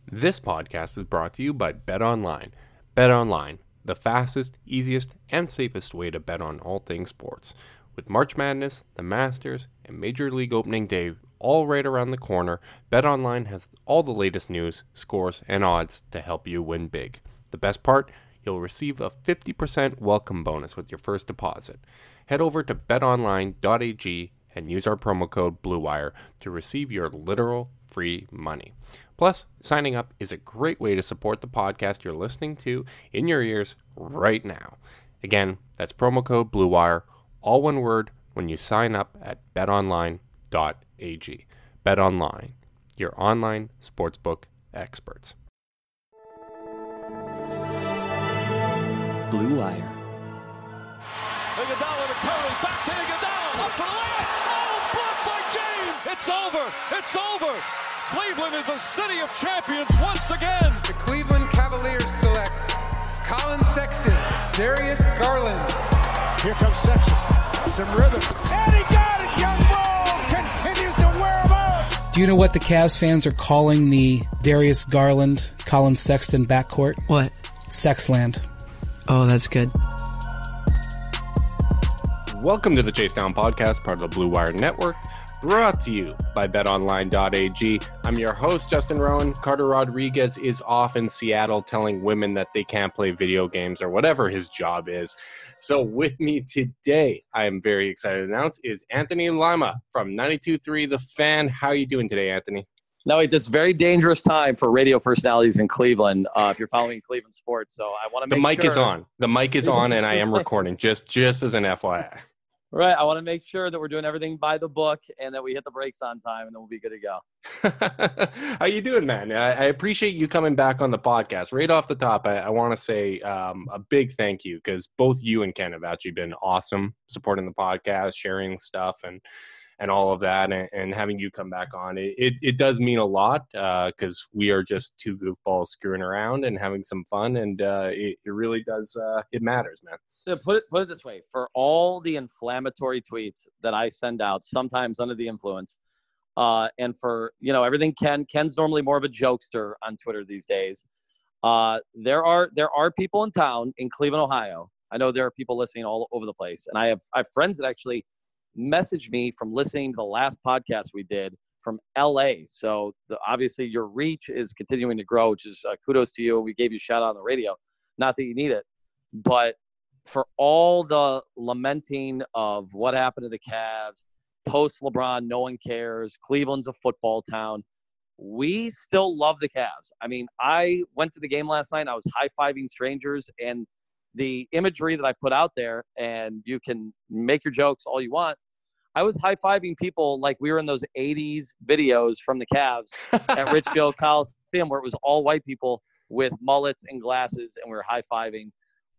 This podcast is brought to you by BetOnline. BetOnline, the fastest, easiest, and safest way to bet on all things sports. With March Madness, the Masters, and Major League Opening Day all right around the corner, BetOnline has all the latest news, scores, and odds to help you win big. The best part? You'll receive a 50% welcome bonus with your first deposit. Head over to betonline.ag and use our promo code BLUEWIRE to receive your literal free money. Plus, signing up is a great way to support the podcast you're listening to in your ears right now. Again, that's promo code BLUEWIRE, all one word, when you sign up at betonline.ag. BetOnline, your online sportsbook experts. Blue Wire. Iguodala to Curry, back to Iguodala, up for the layup. Oh, blocked by James. It's over. It's over. Cleveland is a city of champions once again. The Cleveland Cavaliers select Colin Sexton, Darius Garland. Here comes Sexton. Some rhythm. And he got it. Young Bull continues to wear him out. Do you know what the Cavs fans are calling the Darius Garland, Colin Sexton backcourt? What? Sexland. Oh, that's good. Welcome to the Chase Down Podcast, part of the Blue Wire Network, brought to you by betonline.ag. I'm your host, Justin Rowan. Carter Rodriguez is off in Seattle telling women that they can't play video games or whatever his job is. So with me today, I am very excited to announce, is Anthony Lima from 92.3 The Fan. How are you doing today, Anthony? No, at this very dangerous time for radio personalities in Cleveland, if you're following Cleveland sports. So I want to make The mic sure... is on. The mic is on, and I am recording, just as an FYI. Right. I want to make sure that we're doing everything by the book and that we hit the brakes on time, and then we'll be good to go. How you doing, man? I appreciate you coming back on the podcast. Right off the top, I want to say a big thank you, because both you and Ken have actually been awesome supporting the podcast, sharing stuff, and all of that, and having you come back on. It does mean a lot, because we are just two goofballs screwing around and having some fun, and it really does, it matters, man. So put it this way, for all the inflammatory tweets that I send out, sometimes under the influence, and for, everything Ken's normally more of a jokester on Twitter these days. There are people in town in Cleveland, Ohio. I know there are people listening all over the place, and I have friends that actually messaged me from listening to the last podcast we did from LA. So obviously your reach is continuing to grow, which is kudos to you. We gave you a shout out on the radio. Not that you need it, but for all the lamenting of what happened to the Cavs, post LeBron, no one cares. Cleveland's a football town. We still love the Cavs. I mean, I went to the game last night. I was high-fiving strangers, and the imagery that I put out there, and you can make your jokes all you want, I was high-fiving people like we were in those 80s videos from the Cavs at Richfield Coliseum, where it was all white people with mullets and glasses, and we were high-fiving.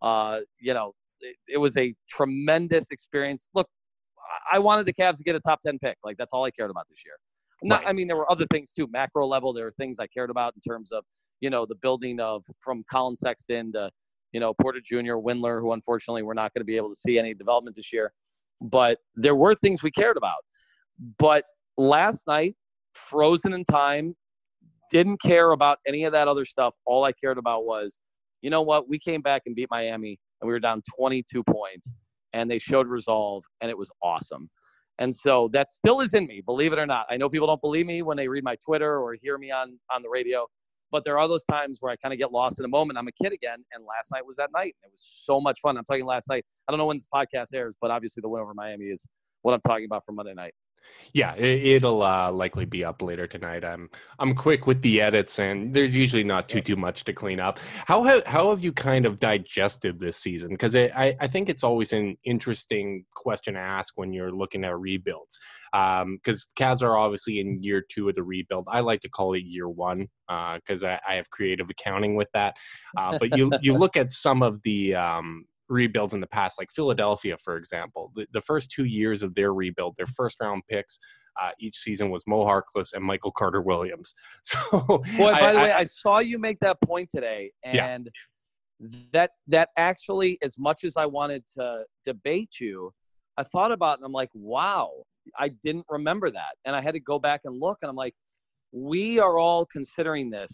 It was a tremendous experience. Look, I wanted the Cavs to get a top 10 pick. Like, that's all I cared about this year. Right. I mean, there were other things too, macro level. There were things I cared about in terms of, the building of from Colin Sexton to, Porter Jr., Windler, who unfortunately we're not going to be able to see any development this year. But there were things we cared about. But last night, frozen in time, didn't care about any of that other stuff. All I cared about was, you know what? We came back and beat Miami, and we were down 22 points, and they showed resolve, and it was awesome. And so that still is in me, believe it or not. I know people don't believe me when they read my Twitter or hear me on the radio, but there are those times where I kind of get lost in a moment. I'm a kid again, and last night was that night. It was so much fun. I'm talking last night. I don't know when this podcast airs, but obviously the win over Miami is what I'm talking about for Monday night. Yeah, it'll likely be up later tonight. I'm quick with the edits, and there's usually not too much to clean up. How have you kind of digested this season? Because I think it's always an interesting question to ask when you're looking at rebuilds. Because Cavs are obviously in year 2 of the rebuild. I like to call it year 1 because I have creative accounting with that. But you look at some of the rebuilds in the past, like Philadelphia, for example. The first 2 years of their rebuild, their first-round picks each season was Mo Harkless and Michael Carter-Williams. So, boy, by the way, I saw you make that point today, and that actually, as much as I wanted to debate you, I thought about it, and I'm like, wow, I didn't remember that. And I had to go back and look, and I'm like, we are all considering this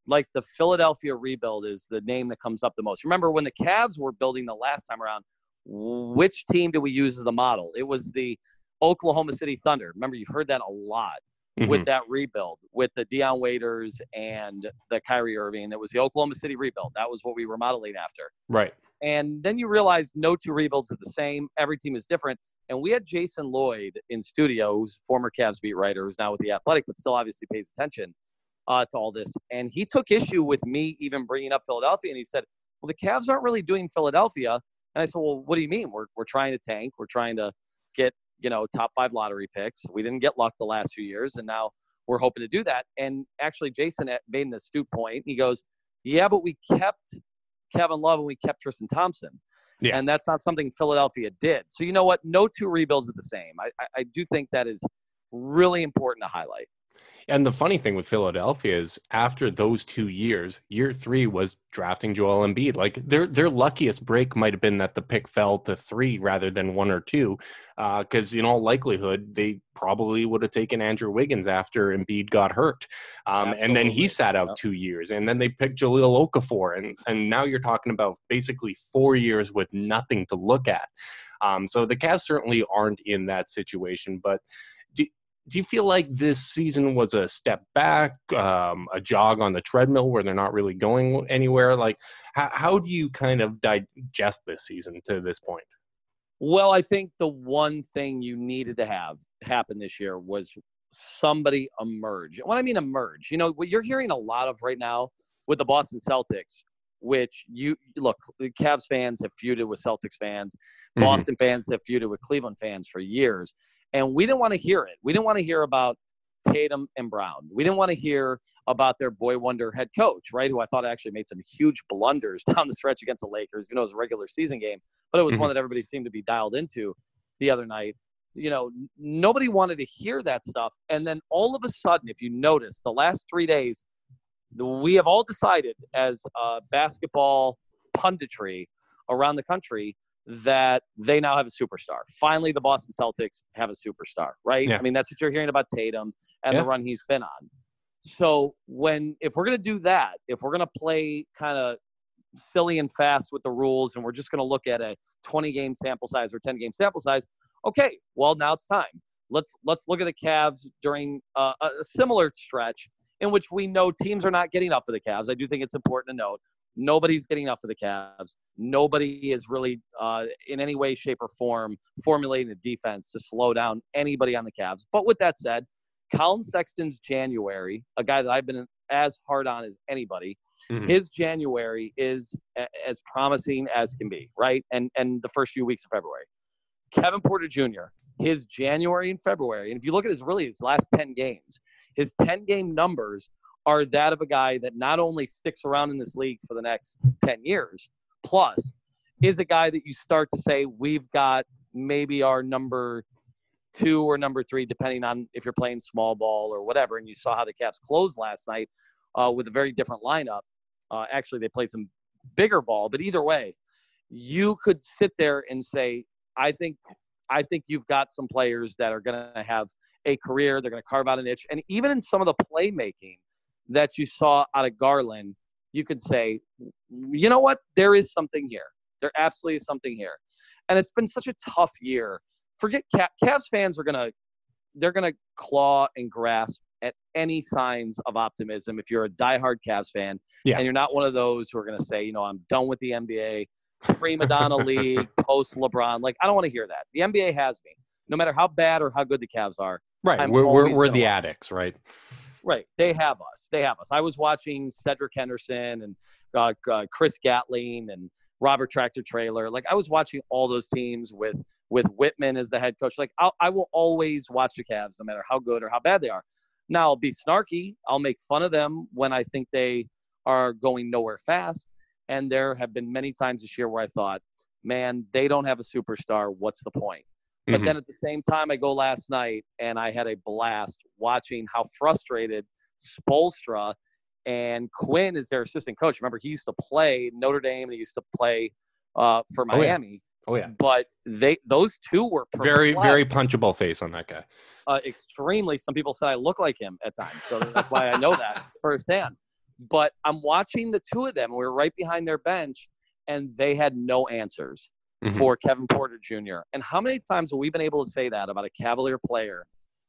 like the Philadelphia rebuild is the name that comes up the most. Remember when the Cavs were building the last time around, which team did we use as the model? It was the Oklahoma City Thunder. Remember, you heard that a lot with that rebuild, with the Deion Waiters and the Kyrie Irving. It was the Oklahoma City rebuild. That was what we were modeling after. Right. And then you realize no two rebuilds are the same. Every team is different. And we had Jason Lloyd in studio, who's former Cavs beat writer, who's now with The Athletic, but still obviously pays attention to all this. And he took issue with me even bringing up Philadelphia. And he said, well, the Cavs aren't really doing Philadelphia. And I said, well, what do you mean? We're trying to tank. We're trying to get, top 5 lottery picks. We didn't get luck the last few years, and now we're hoping to do that. And actually, Jason made an astute point. He goes, yeah, but we kept Kevin Love and we kept Tristan Thompson. Yeah. And that's not something Philadelphia did. So you know what? No two rebuilds are the same. I do think that is really important to highlight. And the funny thing with Philadelphia is after those 2 years, year 3 was drafting Joel Embiid. Like their luckiest break might have been that the pick fell to 3 rather than 1 or 2, because in all likelihood, they probably would have taken Andrew Wiggins after Embiid got hurt. And then he sat out 2 years, and then they picked Jahlil Okafor. And now you're talking about basically 4 years with nothing to look at. So the Cavs certainly aren't in that situation, but do you feel like this season was a step back, a jog on the treadmill where they're not really going anywhere? Like, how do you kind of digest this season to this point? Well, I think the one thing you needed to have happen this year was somebody emerge. When I mean emerge, what you're hearing a lot of right now with the Boston Celtics, which look, Cavs fans have feuded with Celtics fans. Boston fans have feuded with Cleveland fans for years. And we didn't want to hear it. We didn't want to hear about Tatum and Brown. We didn't want to hear about their boy wonder head coach, right, who I thought actually made some huge blunders down the stretch against the Lakers. It was a regular season game, but it was one that everybody seemed to be dialed into the other night. Nobody wanted to hear that stuff. And then all of a sudden, if you notice, the last 3 days, we have all decided as basketball punditry around the country that they now have a superstar. Finally, the Boston Celtics have a superstar, right? Yeah. I mean, that's what you're hearing about Tatum and the run he's been on. So if we're going to do that, if we're going to play kind of silly and fast with the rules, and we're just going to look at a 20-game sample size or 10-game sample size, okay, well, now it's time. Let's look at the Cavs during a similar stretch in which we know teams are not getting up for the Cavs. I do think it's important to note nobody's getting up for the Cavs. Nobody is really in any way, shape, or form formulating a defense to slow down anybody on the Cavs. But with that said, Colin Sexton's January, a guy that I've been as hard on as anybody, his January is as promising as can be, right? And the first few weeks of February. Kevin Porter Jr., his January and February, and if you look at his last 10 games, his 10-game numbers are that of a guy that not only sticks around in this league for the next 10 years, plus is a guy that you start to say, we've got maybe our number 2 or number 3, depending on if you're playing small ball or whatever. And you saw how the Cavs closed last night with a very different lineup. Actually, they played some bigger ball, but either way, you could sit there and say, I think you've got some players that are going to have a career. They're going to carve out a niche. And even in some of the playmaking that you saw out of Garland, you could say, you know what? There is something here. There absolutely is something here. And it's been such a tough year. Forget Cavs fans they're going to claw and grasp at any signs of optimism. If you're a diehard Cavs fan and you're not one of those who are going to say, I'm done with the NBA, prima donna league, post LeBron. Like, I don't want to hear that. The NBA has me. No matter how bad or how good the Cavs are. Right. We're the addicts, right? Right. They have us. I was watching Cedric Henderson and Chris Gatling and Robert Tractor Trailer. Like, I was watching all those teams with Whitman as the head coach. Like, I will always watch the Cavs no matter how good or how bad they are. Now, I'll be snarky. I'll make fun of them when I think they are going nowhere fast. And there have been many times this year where I thought, man, they don't have a superstar. What's the point? But then at the same time, I go last night and I had a blast watching how frustrated Spoelstra and Quinn is their assistant coach. Remember, he used to play Notre Dame and he used to play for Miami. Oh, yeah. But those two were very, very punchable face on that guy. Extremely. Some people said I look like him at times. So that's why I know that firsthand. But I'm watching the two of them. We were right behind their bench, and they had no answers for Kevin Porter Jr. And how many times have we been able to say that about a Cavalier player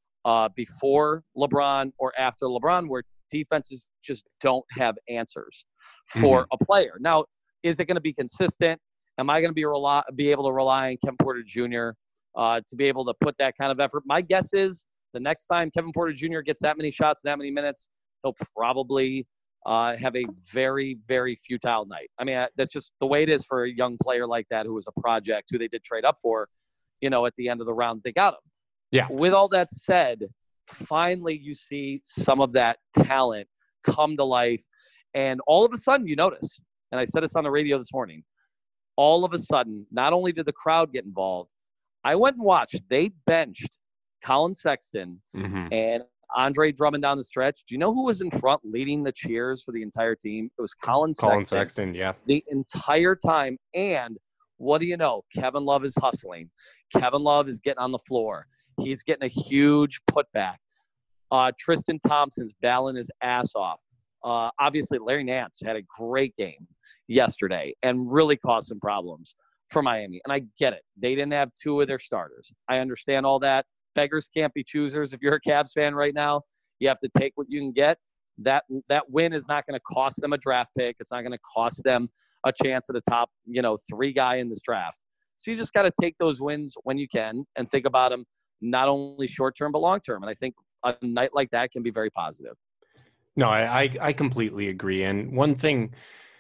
before LeBron or after LeBron, where defenses just don't have answers for a player? Now, is it going to be consistent? Am I going to be able to rely on Kevin Porter Jr. To be able to put that kind of effort? My guess is the next time Kevin Porter Jr. gets that many shots, that many minutes, he'll probably have a very, very futile night. I mean, that's just the way it is for a young player like that who was a project, who they did trade up for, at the end of the round, they got him. Yeah. With all that said, finally you see some of that talent come to life. And all of a sudden you notice, and I said this on the radio this morning, all of a sudden, not only did the crowd get involved, I went and watched. They benched Colin Sexton and Andre Drummond down the stretch. Do you know who was in front leading the cheers for the entire team? It was Colin Sexton, yeah. The entire time. And what do you know? Kevin Love is hustling. Kevin Love is getting on the floor. He's getting a huge putback. Tristan Thompson's battling his ass off. Obviously, Larry Nance had a great game yesterday and really caused some problems for Miami. And I get it. They didn't have two of their starters. I understand all that. Beggars can't be choosers. If you're a Cavs fan right now, you have to take what you can get. That win is not going to cost them a draft pick. It's not going to cost them a chance at the top, 3 guy in this draft. So you just got to take those wins when you can and think about them not only short-term but long-term. And I think a night like that can be very positive. No, I completely agree. And one thing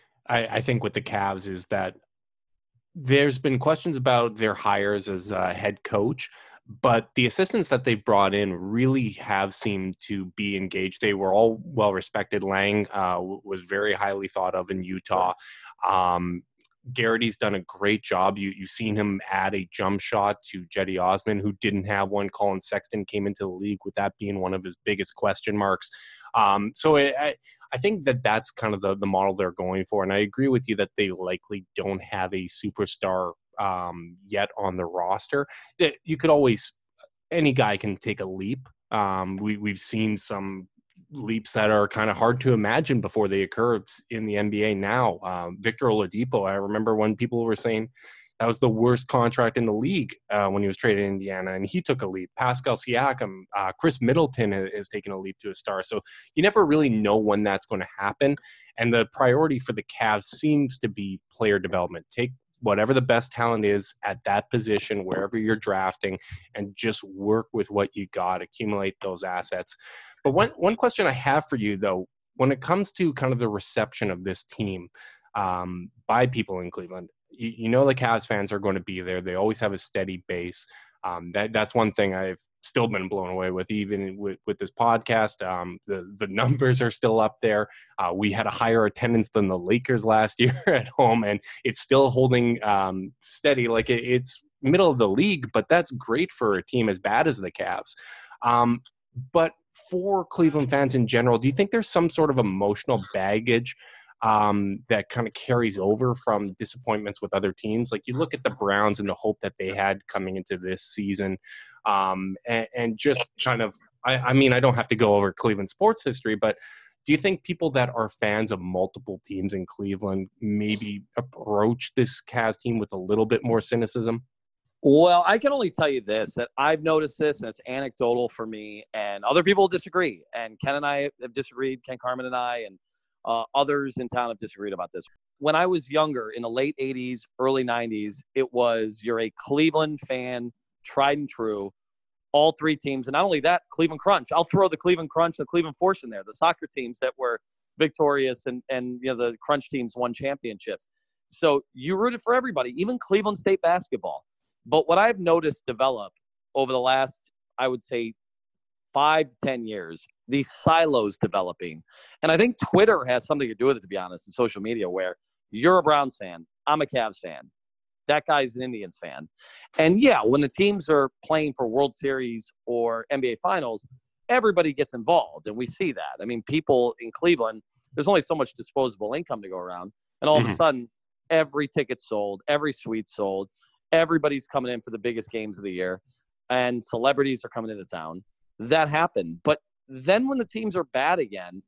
I think with the Cavs is that there's been questions about their hires as a head coach, but the assistants that they've brought in really have seemed to be engaged. They were all well respected. Lang was very highly thought of in Utah. Garrity's done a great job. You've seen him add a jump shot to Jetty Osman, who didn't have one. Colin Sexton came into the league with that being one of his biggest question marks. So I think that's kind of the model they're going for. And I agree with you that they likely don't have a superstar yet on the roster. You could always, any guy can take a leap. We've seen some leaps that are kind of hard to imagine before they occur in the NBA now. Victor Oladipo, I remember when people were saying that was the worst contract in the league when he was traded in Indiana, and he took a leap. Pascal Siakam, Chris Middleton has taken a leap to a star. So you never really know when that's going to happen. And the priority for the Cavs seems to be player development. Take whatever the best talent is at that position, wherever you're drafting, and just work with what you got, accumulate those assets. But one question I have for you, though, when it comes to kind of the reception of this team by people in Cleveland, you know the Cavs fans are going to be there. They always have a steady base. That's one thing I've still been blown away with, even with this podcast. The numbers are still up there. We had a higher attendance than the Lakers last year at home, and it's still holding steady. Like it's middle of the league, but that's great for a team as bad as the Cavs. But for Cleveland fans in general, do you think there's some sort of emotional baggage that kind of carries over from disappointments with other teams? Like you look at the Browns and the hope that they had coming into this season, and just kind of, I mean, I don't have to go over Cleveland sports history, but do you think people that are fans of multiple teams in Cleveland maybe approach this Cavs team with a little bit more cynicism? Well, I can only tell you this, that I've noticed this, and it's anecdotal for me, and other people disagree. And Ken and I have disagreed, Ken Carmen and I, and others in town have disagreed about this. When I was younger, in the late 80s, early 90s, it was you're a Cleveland fan, tried and true, all 3 teams. And not only that, Cleveland Crunch. I'll throw the Cleveland Crunch and the Cleveland Force in there, the soccer teams that were victorious, and the Crunch teams won championships. So you rooted for everybody, even Cleveland State basketball. But what I've noticed develop over the last, I would say, 5 to 10 years, these silos developing. And I think Twitter has something to do with it, to be honest, and social media, where you're a Browns fan, I'm a Cavs fan, that guy's an Indians fan. And yeah, when the teams are playing for World Series or NBA Finals, everybody gets involved, and we see that. I mean, people in Cleveland, there's only so much disposable income to go around, and all of a sudden, every ticket sold, every suite sold, everybody's coming in for the biggest games of the year, and celebrities are coming into town. That happened. But then when the teams are bad again,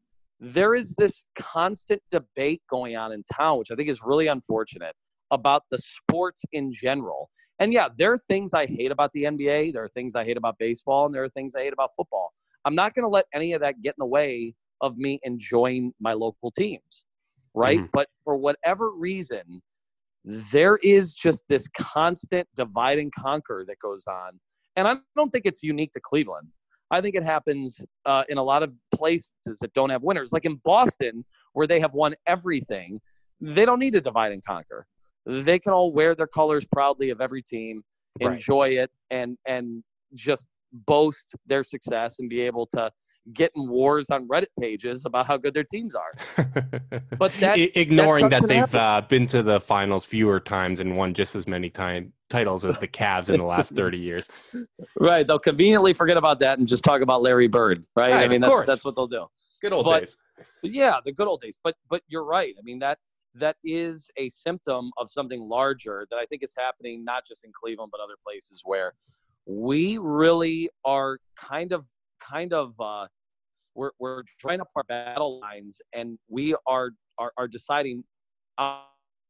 there is this constant debate going on in town, which I think is really unfortunate, about the sports in general. And yeah, there are things I hate about the NBA. There are things I hate about baseball, and there are things I hate about football. I'm not going to let any of that get in the way of me enjoying my local teams, right? Mm-hmm. But for whatever reason, there is just this constant divide and conquer that goes on. And I don't think it's unique to Cleveland. I think it happens in a lot of places that don't have winners. Like in Boston, where they have won everything, they don't need to divide and conquer. They can all wear their colors proudly of every team, enjoy it, and just boast their success and be able to get in wars on Reddit pages about how good their teams are. But ignoring that they've happen. been to the finals fewer times and won just as many titles as the Cavs in the last 30 years. Right. They'll conveniently forget about that and just talk about Larry Bird, right? I mean, that's what they'll do. Good old days. Yeah, the good old days. But you're right. I mean, that is a symptom of something larger that I think is happening not just in Cleveland but other places where we really are kind of we're drawing up our battle lines, and we are deciding what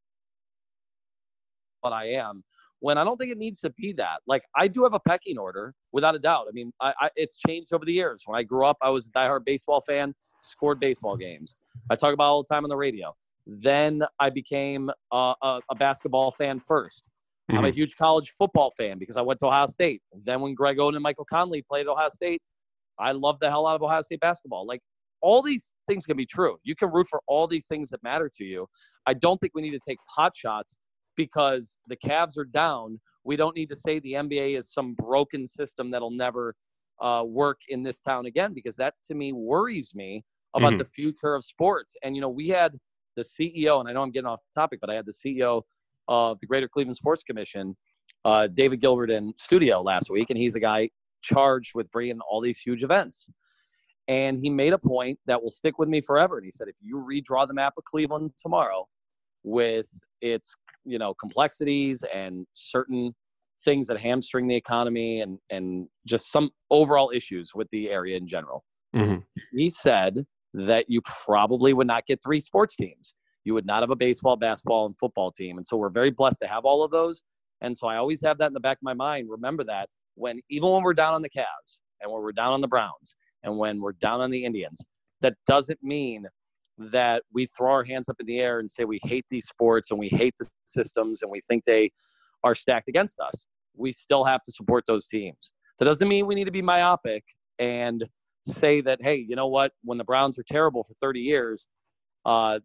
I am, when I don't think it needs to be that. Like, I do have a pecking order, without a doubt. I mean, it's changed over the years. When I grew up, I was a diehard baseball fan, scored baseball games. I talk about it all the time on the radio. Then I became a basketball fan first. Mm-hmm. I'm a huge college football fan because I went to Ohio State. Then when Greg Oden and Michael Conley played at Ohio State, I love the hell out of Ohio State basketball. Like, all these things can be true. You can root for all these things that matter to you. I don't think we need to take pot shots because the Cavs are down. We don't need to say the NBA is some broken system that'll never work in this town again, because that, to me, worries me about the future of sports. And, we had the CEO, and I know I'm getting off topic, but I had the CEO of the Greater Cleveland Sports Commission, David Gilbert, in studio last week, and he's a guy charged with bringing all these huge events. And he made a point that will stick with me forever. And he said, if you redraw the map of Cleveland tomorrow with its, complexities and certain things that hamstring the economy and just some overall issues with the area in general, he said that you probably would not get 3 sports teams. You would not have a baseball, basketball, and football team. And so we're very blessed to have all of those. And so I always have that in the back of my mind. Remember that even when we're down on the Cavs and when we're down on the Browns and when we're down on the Indians, that doesn't mean that we throw our hands up in the air and say we hate these sports and we hate the systems and we think they are stacked against us. We still have to support those teams. That doesn't mean we need to be myopic and say that, hey, you know what, when the Browns are terrible for 30 years, we're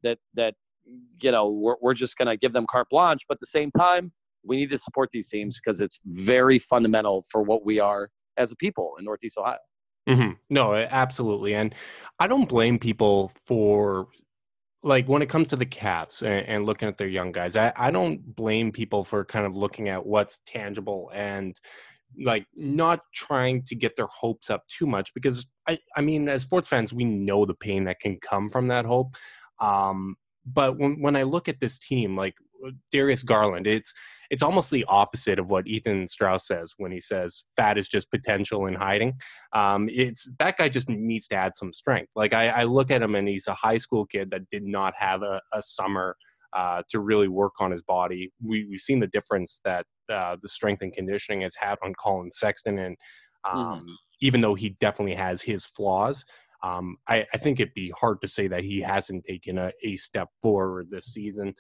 just going to give them carte blanche. But at the same time, we need to support these teams because it's very fundamental for what we are as a people in Northeast Ohio. Mm-hmm. No, absolutely. And I don't blame people for, like, when it comes to the Cavs and looking at their young guys, I don't blame people for kind of looking at what's tangible and, like, not trying to get their hopes up too much, because I mean, as sports fans, we know the pain that can come from that hope. But when I look at this team, like Darius Garland, it's almost the opposite of what Ethan Strauss says when he says fat is just potential in hiding. It's that guy just needs to add some strength. Like, I look at him and he's a high school kid that did not have a summer to really work on his body. We've seen the difference that the strength and conditioning has had on Colin Sexton. And even though he definitely has his flaws, I think it'd be hard to say that he hasn't taken a step forward this season.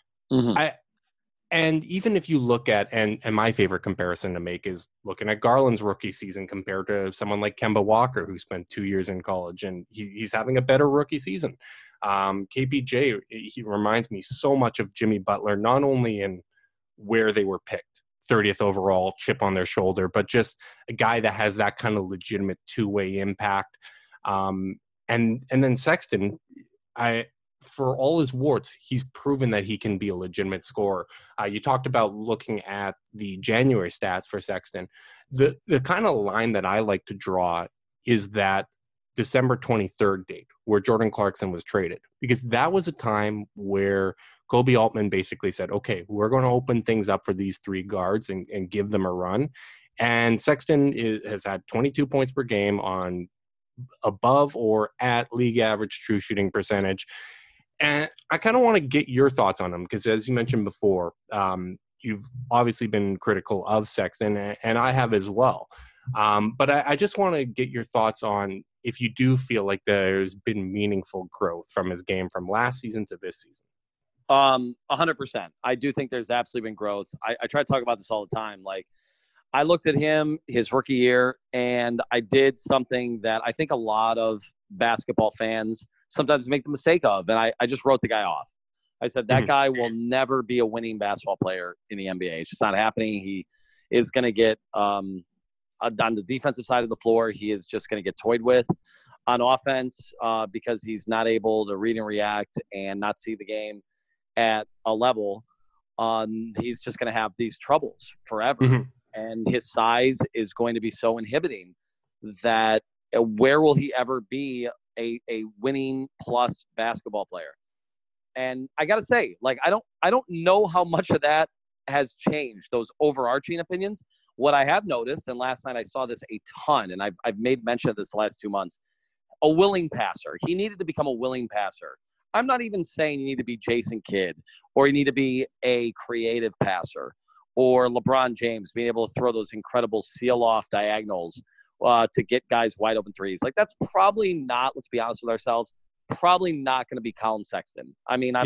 And even if you look at, and my favorite comparison to make is looking at Garland's rookie season compared to someone like Kemba Walker, who spent 2 years in college, and he's having a better rookie season. KPJ, he reminds me so much of Jimmy Butler, not only in where they were picked, 30th overall, chip on their shoulder, but just a guy that has that kind of legitimate two-way impact. And then Sexton, for all his warts, he's proven that he can be a legitimate scorer. You talked about looking at the January stats for Sexton. The kind of line that I like to draw is that December 23rd date where Jordan Clarkson was traded, because that was a time where Kobe Altman basically said, okay, we're going to open things up for these 3 guards and give them a run. And Sexton has had 22 points per game on above or at league average true shooting percentage. And I kind of want to get your thoughts on him because, as you mentioned before, you've obviously been critical of Sexton, and I have as well. But I just want to get your thoughts on if you do feel like there's been meaningful growth from his game from last season to this season. 100%. I do think there's absolutely been growth. I try to talk about this all the time. Like, I looked at him his rookie year, and I did something that I think a lot of basketball fans sometimes make the mistake of, and I just wrote the guy off. I said, that guy will never be a winning basketball player in the NBA. It's just not happening. He is going to get on the defensive side of the floor, he is just going to get toyed with. On offense, because he's not able to read and react and not see the game at a level, he's just going to have these troubles forever. And his size is going to be so inhibiting that where will he ever be a winning plus basketball player? And I got to say, like, I don't know how much of that has changed, those overarching opinions. What I have noticed, and last night I saw this a ton, and I've made mention of this the last 2 months, a willing passer. He needed to become a willing passer. I'm not even saying you need to be Jason Kidd or you need to be a creative passer or LeBron James being able to throw those incredible seal-off diagonals to get guys wide open threes. Like, that's probably not, let's be honest with ourselves, probably not going to be Colin Sexton. I mean,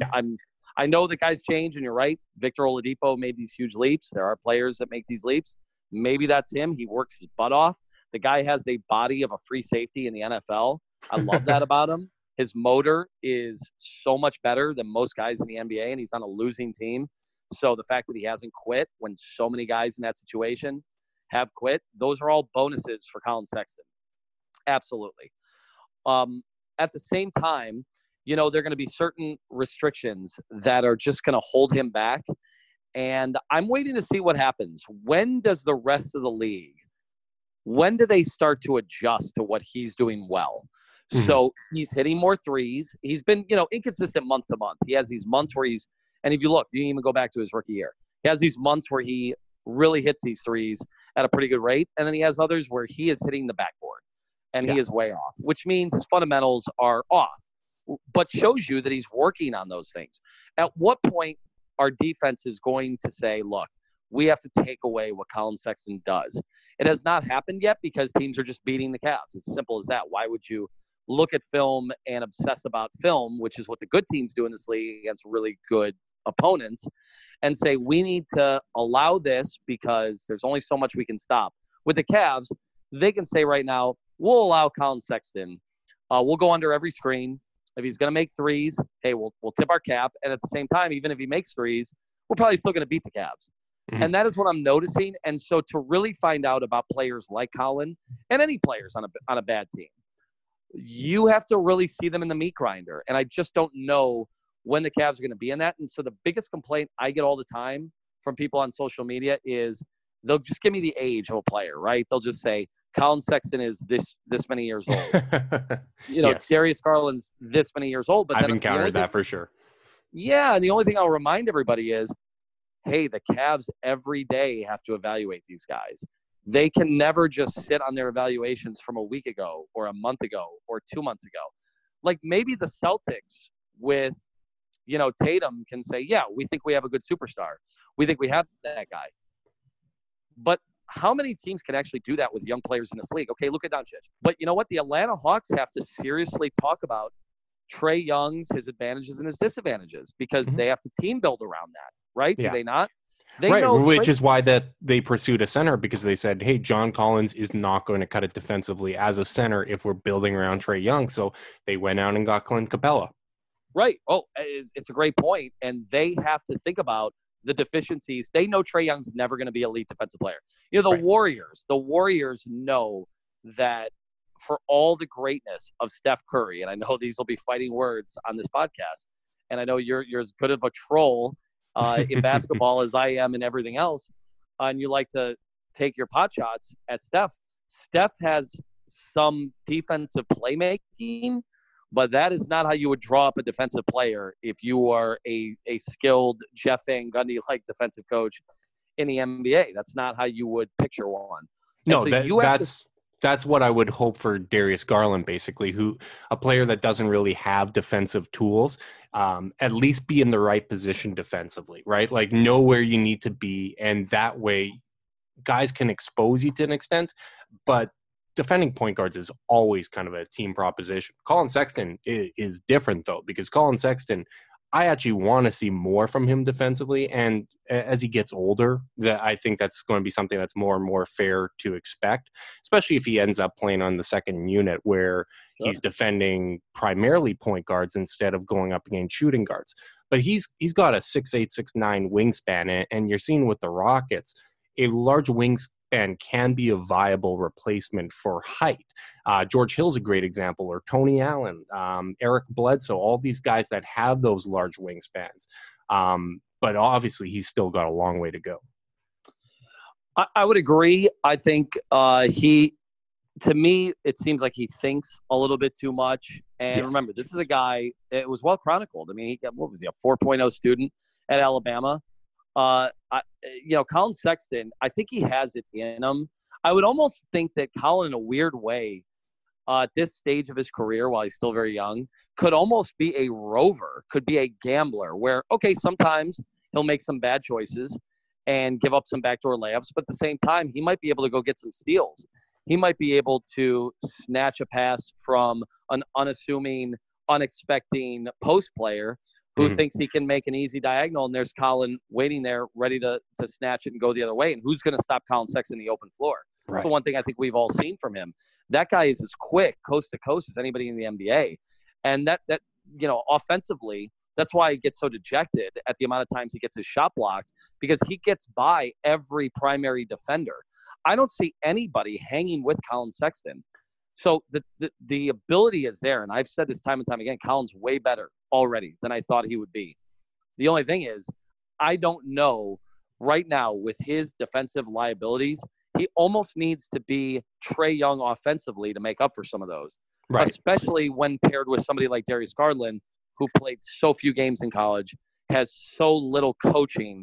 I know that guys change, and you're right. Victor Oladipo made these huge leaps. There are players that make these leaps. Maybe that's him. He works his butt off. The guy has the body of a free safety in the NFL. I love that about him. His motor is so much better than most guys in the NBA, and he's on a losing team. So the fact that he hasn't quit when so many guys in that situation have quit, those are all bonuses for Colin Sexton. Absolutely. At the same time, you know, there are going to be certain restrictions that are just going to hold him back. And I'm waiting to see what happens. When does the rest of the league, when do they start to adjust to what he's doing well? So he's hitting more threes. He's been, you know, inconsistent month to month. He has these months where he's, and if you look, you can even go back to his rookie year. He has these months where he really hits these threes at a pretty good rate. And then he has others where he is hitting the backboard and he is way off, which means his fundamentals are off, but shows you that he's working on those things. At what point our defense is going to say, look, we have to take away what Colin Sexton does? It has not happened yet because teams are just beating the Cavs. It's as simple as that. Why would you look at film and obsess about film, which is what the good teams do in this league against really good opponents, and say we need to allow this because there's only so much we can stop? With the Cavs, they can say right now, we'll allow Colin Sexton. We'll go under every screen. If he's going to make threes, hey, we'll tip our cap. And at the same time, even if he makes threes, we're probably still going to beat the Cavs. And that is what I'm noticing. And so to really find out about players like Colin and any players on a bad team, you have to really see them in the meat grinder. And I just don't know when the Cavs are going to be in that. And so the biggest complaint I get all the time from people on social media is they'll just give me the age of a player, right? They'll just say, Colin Sexton is this many years old. You know, yes. Darius Garland's this many years old. But I've encountered that for sure. Yeah, and the only thing I'll remind everybody is, hey, the Cavs every day have to evaluate these guys. They can never just sit on their evaluations from a week ago or a month ago or 2 months ago. Like maybe the Celtics with, you know, Tatum can say, yeah, we think we have a good superstar. We think we have that guy. But how many teams can actually do that with young players in this league? Okay, look at Doncic. But you know what? The Atlanta Hawks have to seriously talk about Trae Young's, his advantages and his disadvantages, because they have to team build around that, right? Yeah. Do they not? They right, which is why that they pursued a center, because they said, hey, John Collins is not going to cut it defensively as a center if we're building around Trae Young. So they went out and got Clint Capella. Right. Oh, it's a great point. And they have to think about the deficiencies. They know Trae Young's never going to be an elite defensive player. You know, the Warriors know that for all the greatness of Steph Curry, and I know these will be fighting words on this podcast, and I know you're as good of a troll in basketball as I am in everything else, and you like to take your pot shots at Steph. Steph has some defensive playmaking, but that is not how you would draw up a defensive player if you are a skilled Jeff Van Gundy-like defensive coach in the NBA. That's not how you would picture one. No, That's what I would hope for Darius Garland, basically, who a player that doesn't really have defensive tools, at least be in the right position defensively, right? Like know where you need to be, and that way guys can expose you to an extent, but defending point guards is always kind of a team proposition. Colin Sexton is different, though, because Colin Sexton, I actually want to see more from him defensively. And as he gets older, that I think that's going to be something that's more and more fair to expect, especially if he ends up playing on the second unit where he's defending primarily point guards instead of going up against shooting guards. But he's got a 6'8", 6'9" wingspan, and you're seeing with the Rockets, a large wingspan can be a viable replacement for height. George Hill's a great example, or Tony Allen, Eric Bledsoe, all these guys that have those large wingspans. But obviously, he's still got a long way to go. I would agree. I think to me, it seems like he thinks a little bit too much. And remember, this is a guy, it was well chronicled. I mean, he got, what was he, a 4.0 student at Alabama? Colin Sexton, I think he has it in him. I would almost think that Colin, in a weird way, at this stage of his career, while he's still very young, could almost be a rover, could be a gambler where, okay, sometimes he'll make some bad choices and give up some backdoor layups, but at the same time, he might be able to go get some steals. He might be able to snatch a pass from an unassuming, unexpecting post player who thinks he can make an easy diagonal, and there's Colin waiting there ready to snatch it and go the other way. And who's going to stop Colin Sexton in the open floor? Right. That's the one thing I think we've all seen from him. That guy is as quick coast to coast as anybody in the NBA. And that offensively, that's why he gets so dejected at the amount of times he gets his shot blocked, because he gets by every primary defender. I don't see anybody hanging with Colin Sexton. So the ability is there, and I've said this time and time again, Colin's way better already than I thought he would be. The only thing is, I don't know right now with his defensive liabilities, he almost needs to be Trae Young offensively to make up for some of those, right? Especially when paired with somebody like Darius Garland, who played so few games in college, has so little coaching.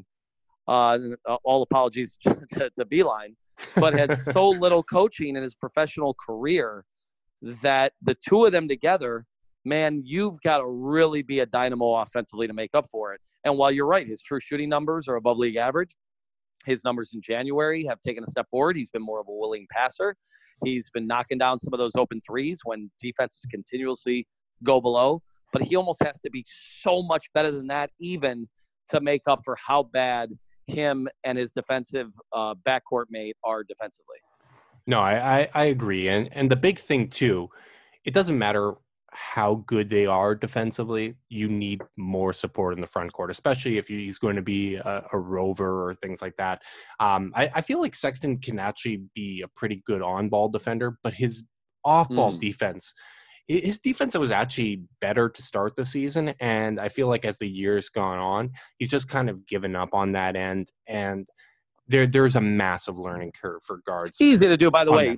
All apologies to Beeline, but had so little coaching in his professional career that the two of them together, man, you've got to really be a dynamo offensively to make up for it. And while you're right, his true shooting numbers are above league average. His numbers in January have taken a step forward. He's been more of a willing passer. He's been knocking down some of those open threes when defenses continuously go below. But he almost has to be so much better than that, even to make up for how bad him and his defensive backcourt mate are defensively. No, I agree. And the big thing, too, it doesn't matter how good they are defensively. You need more support in the front court, especially if he's going to be a rover or things like that. I feel like Sexton can actually be a pretty good on-ball defender, but his off-ball defense, his defense was actually better to start the season. And I feel like as the year's gone on, he's just kind of given up on that end. And there's a massive learning curve for guards. Easy to do, by the way.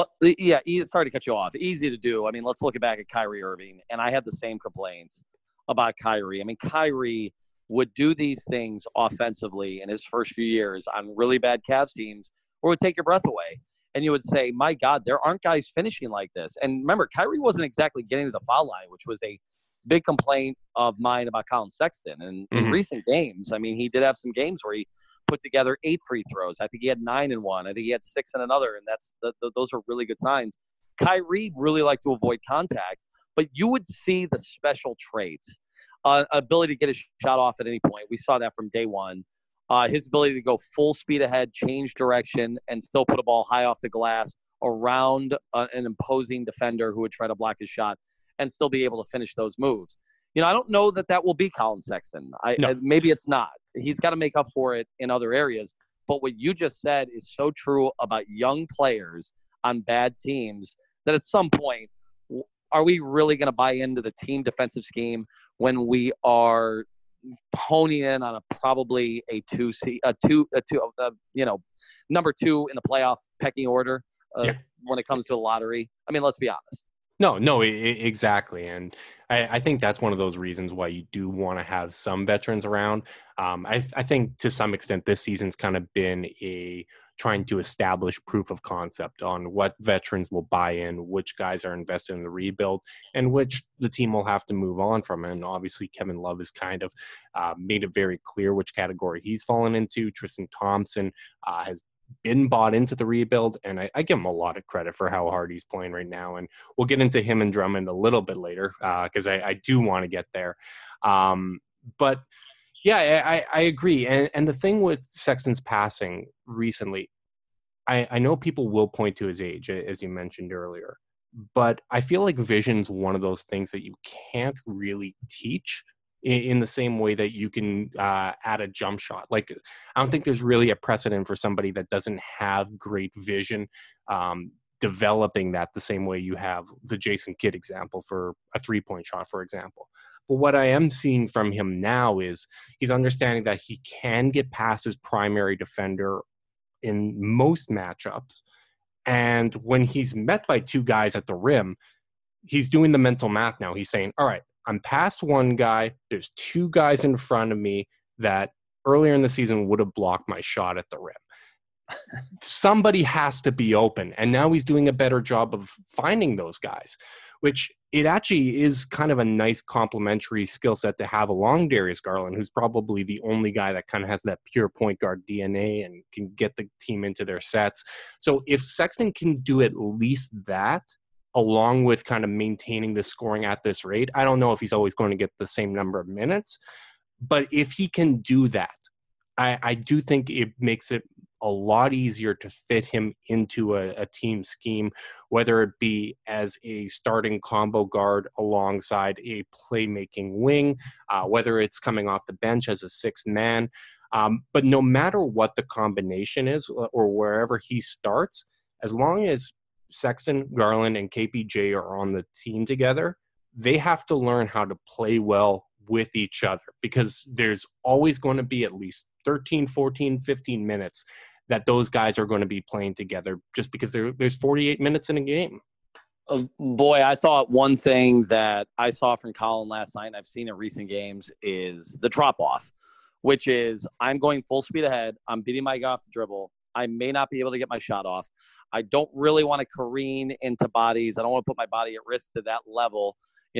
Sorry to cut you off. Easy to do. I mean, let's look back at Kyrie Irving. And I had the same complaints about Kyrie. I mean, Kyrie would do these things offensively in his first few years on really bad Cavs teams, or would take your breath away. And you would say, my God, there aren't guys finishing like this. And remember, Kyrie wasn't exactly getting to the foul line, which was a big complaint of mine about Colin Sexton. And in recent games, I mean, he did have some games where he put together 8 free throws. I think he had 9 in one. I think he had 6 in another. And that's those are really good signs. Kyrie really liked to avoid contact, but you would see the special traits, ability to get his shot off at any point. We saw that from day one. His ability to go full speed ahead, change direction, and still put a ball high off the glass around an imposing defender who would try to block his shot and still be able to finish those moves. You know, I don't know that will be Colin Sexton. Maybe it's not. He's got to make up for it in other areas. But what you just said is so true about young players on bad teams, that at some point, are we really going to buy into the team defensive scheme when we are honing in on probably number 2 in the playoff pecking order when it comes to a lottery? I mean, let's be honest. No, exactly. And I think that's one of those reasons why you do want to have some veterans around. I think to some extent this season's kind of been trying to establish proof of concept on what veterans will buy in, which guys are invested in the rebuild, and which the team will have to move on from. And obviously Kevin Love has kind of made it very clear which category he's fallen into. Tristan Thompson has been bought into the rebuild, and I give him a lot of credit for how hard he's playing right now. And we'll get into him and Drummond a little bit later because I do want to get there. But yeah, I agree. And the thing with Sexton's passing recently, I know people will point to his age, as you mentioned earlier, but I feel like vision's one of those things that you can't really teach in the same way that you can add a jump shot. Like, I don't think there's really a precedent for somebody that doesn't have great vision developing that the same way you have the Jason Kidd example for a three-point shot, for example. But what I am seeing from him now is he's understanding that he can get past his primary defender in most matchups. And when he's met by two guys at the rim, he's doing the mental math now. He's saying, all right, I'm past one guy. There's two guys in front of me that earlier in the season would have blocked my shot at the rim. Somebody has to be open. And now he's doing a better job of finding those guys, which it actually is kind of a nice complementary skill set to have along Darius Garland, who's probably the only guy that kind of has that pure point guard DNA and can get the team into their sets. So if Sexton can do at least that, along with kind of maintaining the scoring at this rate, I don't know if he's always going to get the same number of minutes, but if he can do that, I do think it makes it a lot easier to fit him into a team scheme, whether it be as a starting combo guard alongside a playmaking wing, whether it's coming off the bench as a sixth man. But no matter what the combination is or wherever he starts, as long as Sexton, Garland, and KPJ are on the team together, they have to learn how to play well with each other, because there's always going to be at least 13, 14, 15 minutes that those guys are going to be playing together, just because there's 48 minutes in a game. Boy, I thought one thing that I saw from Colin last night, and I've seen in recent games, is the drop-off, which is I'm going full speed ahead. I'm beating my guy off the dribble. I may not be able to get my shot off. I don't really want to careen into bodies. I don't want to put my body at risk to that level,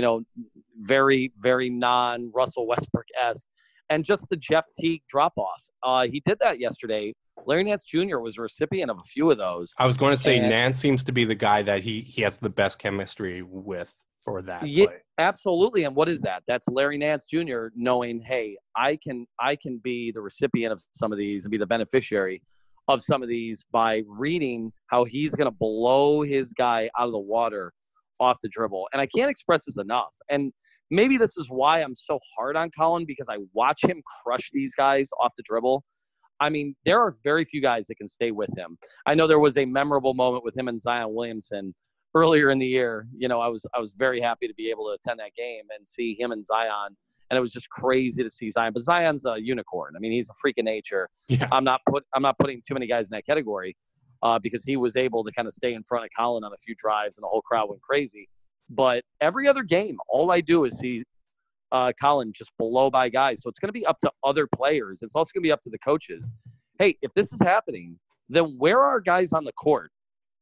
very, very non-Russell Westbrook-esque. And just the Jeff Teague drop-off. He did that yesterday. Larry Nance Jr. was a recipient of a few of those. I was going to say Nance seems to be the guy that he has the best chemistry with for that play. Absolutely. And what is that? That's Larry Nance Jr. knowing, hey, I can be the recipient of some of these and be the beneficiary of some of these by reading how he's going to blow his guy out of the water off the dribble. And I can't express this enough. And maybe this is why I'm so hard on Colin, because I watch him crush these guys off the dribble. I mean, there are very few guys that can stay with him. I know there was a memorable moment with him and Zion Williamson earlier in the year. I was very happy to be able to attend that game and see him and Zion. And it was just crazy to see Zion. But Zion's a unicorn. I mean, he's a freak of nature. Yeah. I'm not putting too many guys in that category because he was able to kind of stay in front of Colin on a few drives and the whole crowd went crazy. But every other game, all I do is see Colin just blow by guys. So it's going to be up to other players. It's also going to be up to the coaches. Hey, if this is happening, then where are guys on the court?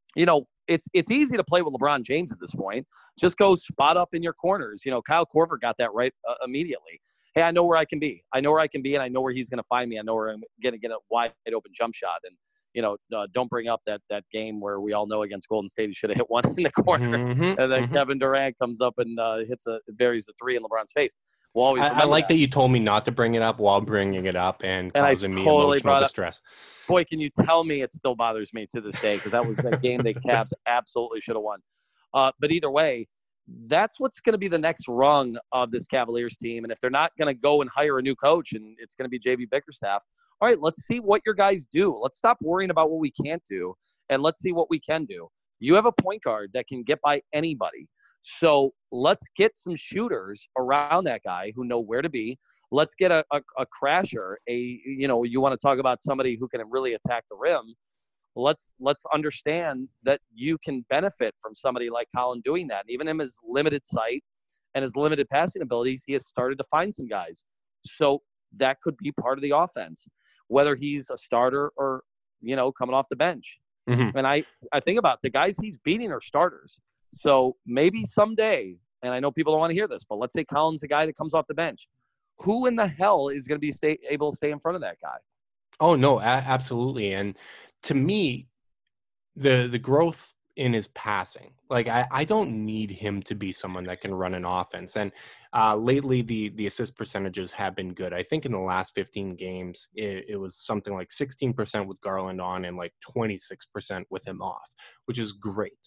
It's easy to play with LeBron James at this point. Just go spot up in your corners. Kyle Korver got that right immediately. Hey, I know where I can be. And I know where he's going to find me. I know where I'm going to get a wide open jump shot. And, don't bring up that game where we all know against Golden State he should have hit one in the corner. Mm-hmm, and then Kevin Durant comes up and buries the three in LeBron's face. We'll always I like that you told me not to bring it up while bringing it up and causing me emotional distress. Boy, can you tell me it still bothers me to this day, because that was that game the Cavs absolutely should have won. But either way, that's what's going to be the next rung of this Cavaliers team. And if they're not going to go and hire a new coach and it's going to be JB Bickerstaff, all right, let's see what your guys do. Let's stop worrying about what we can't do, and let's see what we can do. You have a point guard that can get by anybody. So let's get some shooters around that guy who know where to be. Let's get a crasher, you want to talk about somebody who can really attack the rim. let's understand that you can benefit from somebody like Colin doing that. And even in his limited sight and his limited passing abilities, he has started to find some guys. So that could be part of the offense, whether he's a starter or, coming off the bench. Mm-hmm. And I think about the guys he's beating are starters. So maybe someday, and I know people don't want to hear this, but let's say Colin's the guy that comes off the bench. Who in the hell is going to be able to stay in front of that guy? Oh, no, absolutely. And to me, the growth in his passing, like I don't need him to be someone that can run an offense. And lately, the assist percentages have been good. I think in the last 15 games, it was something like 16% with Garland on and like 26% with him off, which is great.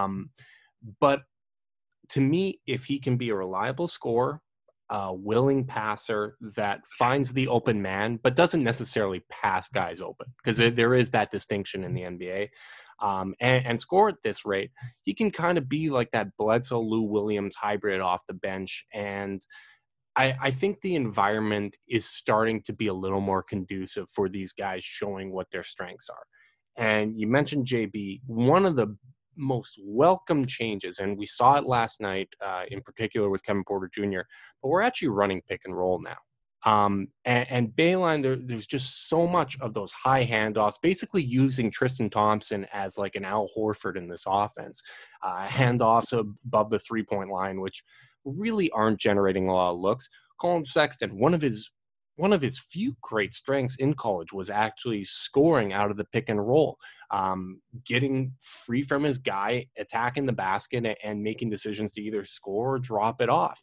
But to me, if he can be a reliable scorer, a willing passer that finds the open man, but doesn't necessarily pass guys open, because there is that distinction in the NBA, and score at this rate, he can kind of be like that Bledsoe Lou Williams hybrid off the bench. And I think the environment is starting to be a little more conducive for these guys showing what their strengths are. And you mentioned JB, one of the most welcome changes, and we saw it last night, in particular with Kevin Porter Jr., but we're actually running pick and roll now. And Beilein, there's just so much of those high handoffs, basically using Tristan Thompson as like an Al Horford in this offense. Handoffs above the three-point line, which really aren't generating a lot of looks. Colin Sexton, one of his few great strengths in college was actually scoring out of the pick and roll, getting free from his guy, attacking the basket, and making decisions to either score or drop it off.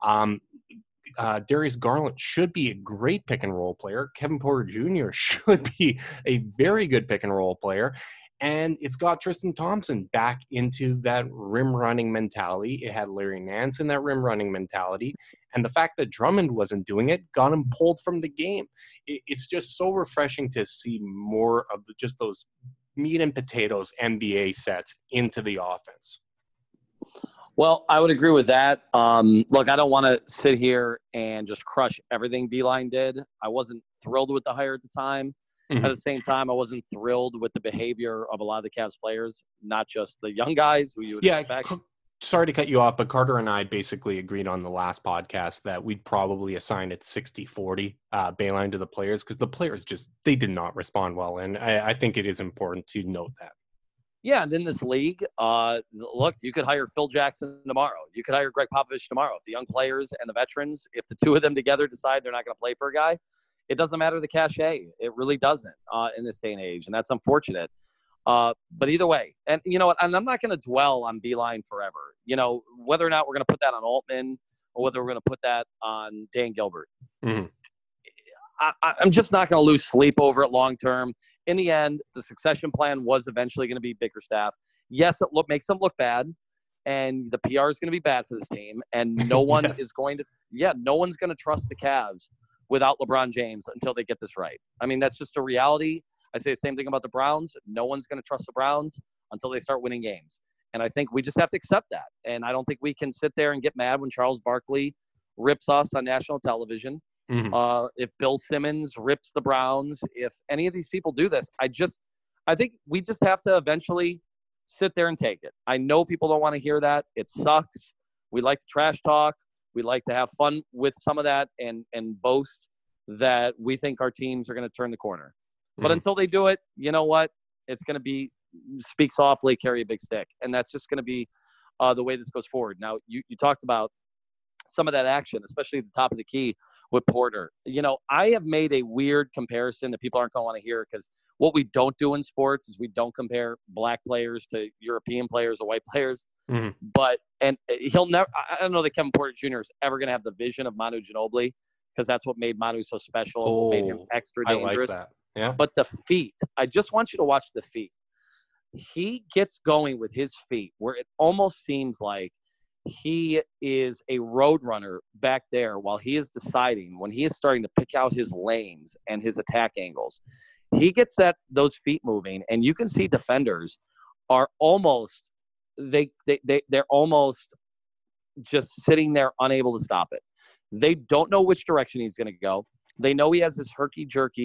Darius Garland should be a great pick and roll player. Kevin Porter Jr. should be a very good pick and roll player. And it's got Tristan Thompson back into that rim running mentality. It had Larry Nance in that rim running mentality. And the fact that Drummond wasn't doing it got him pulled from the game. It's just so refreshing to see more of just those meat and potatoes NBA sets into the offense. Well, I would agree with that. Look, I don't want to sit here and just crush everything Beilein did. I wasn't thrilled with the hire at the time. Mm-hmm. At the same time, I wasn't thrilled with the behavior of a lot of the Cavs players, not just the young guys who you would expect. Sorry to cut you off, but Carter and I basically agreed on the last podcast that we'd probably assign it 60-40 Beilein to the players, because the players they did not respond well. And I think it is important to note that. Yeah, and in this league, look, you could hire Phil Jackson tomorrow. You could hire Greg Popovich tomorrow. If the young players and the veterans, if the two of them together decide they're not going to play for a guy, it doesn't matter the cachet. It really doesn't in this day and age, and that's unfortunate. But either way, and you know what, and I'm not going to dwell on Beilein forever. Whether or not we're going to put that on Altman or whether we're going to put that on Dan Gilbert. Mm-hmm. I'm just not going to lose sleep over it long term. In the end, the succession plan was eventually going to be Bickerstaff. Yes, it makes them look bad, and the PR is going to be bad for this team, and no one is going to no one's going to trust the Cavs without LeBron James until they get this right. I mean, that's just a reality. I say the same thing about the Browns. No one's going to trust the Browns until they start winning games. And I think we just have to accept that. And I don't think we can sit there and get mad when Charles Barkley rips us on national television. Mm-hmm. If Bill Simmons rips the Browns, if any of these people do this, I think we just have to eventually sit there and take it. I know people don't want to hear that. It sucks. We like to trash talk. We like to have fun with some of that and boast that we think our teams are going to turn the corner. But until they do it, you know what? It's going to be speak softly, carry a big stick. And that's just going to be the way this goes forward. Now, you talked about some of that action, especially at the top of the key with Porter. I have made a weird comparison that people aren't going to want to hear, because what we don't do in sports is we don't compare black players to European players or white players. Mm-hmm. And he'll never – I don't know that Kevin Porter Jr. is ever going to have the vision of Manu Ginobili, because that's what made Manu so special, made him extra dangerous. I like that. Yeah. But the feet, I just want you to watch the feet. He gets going with his feet where it almost seems like he is a road runner back there while he is deciding, when he is starting to pick out his lanes and his attack angles. He gets those feet moving, and you can see defenders are almost they're almost just sitting there unable to stop it. They don't know which direction he's going to go. They know he has this herky-jerky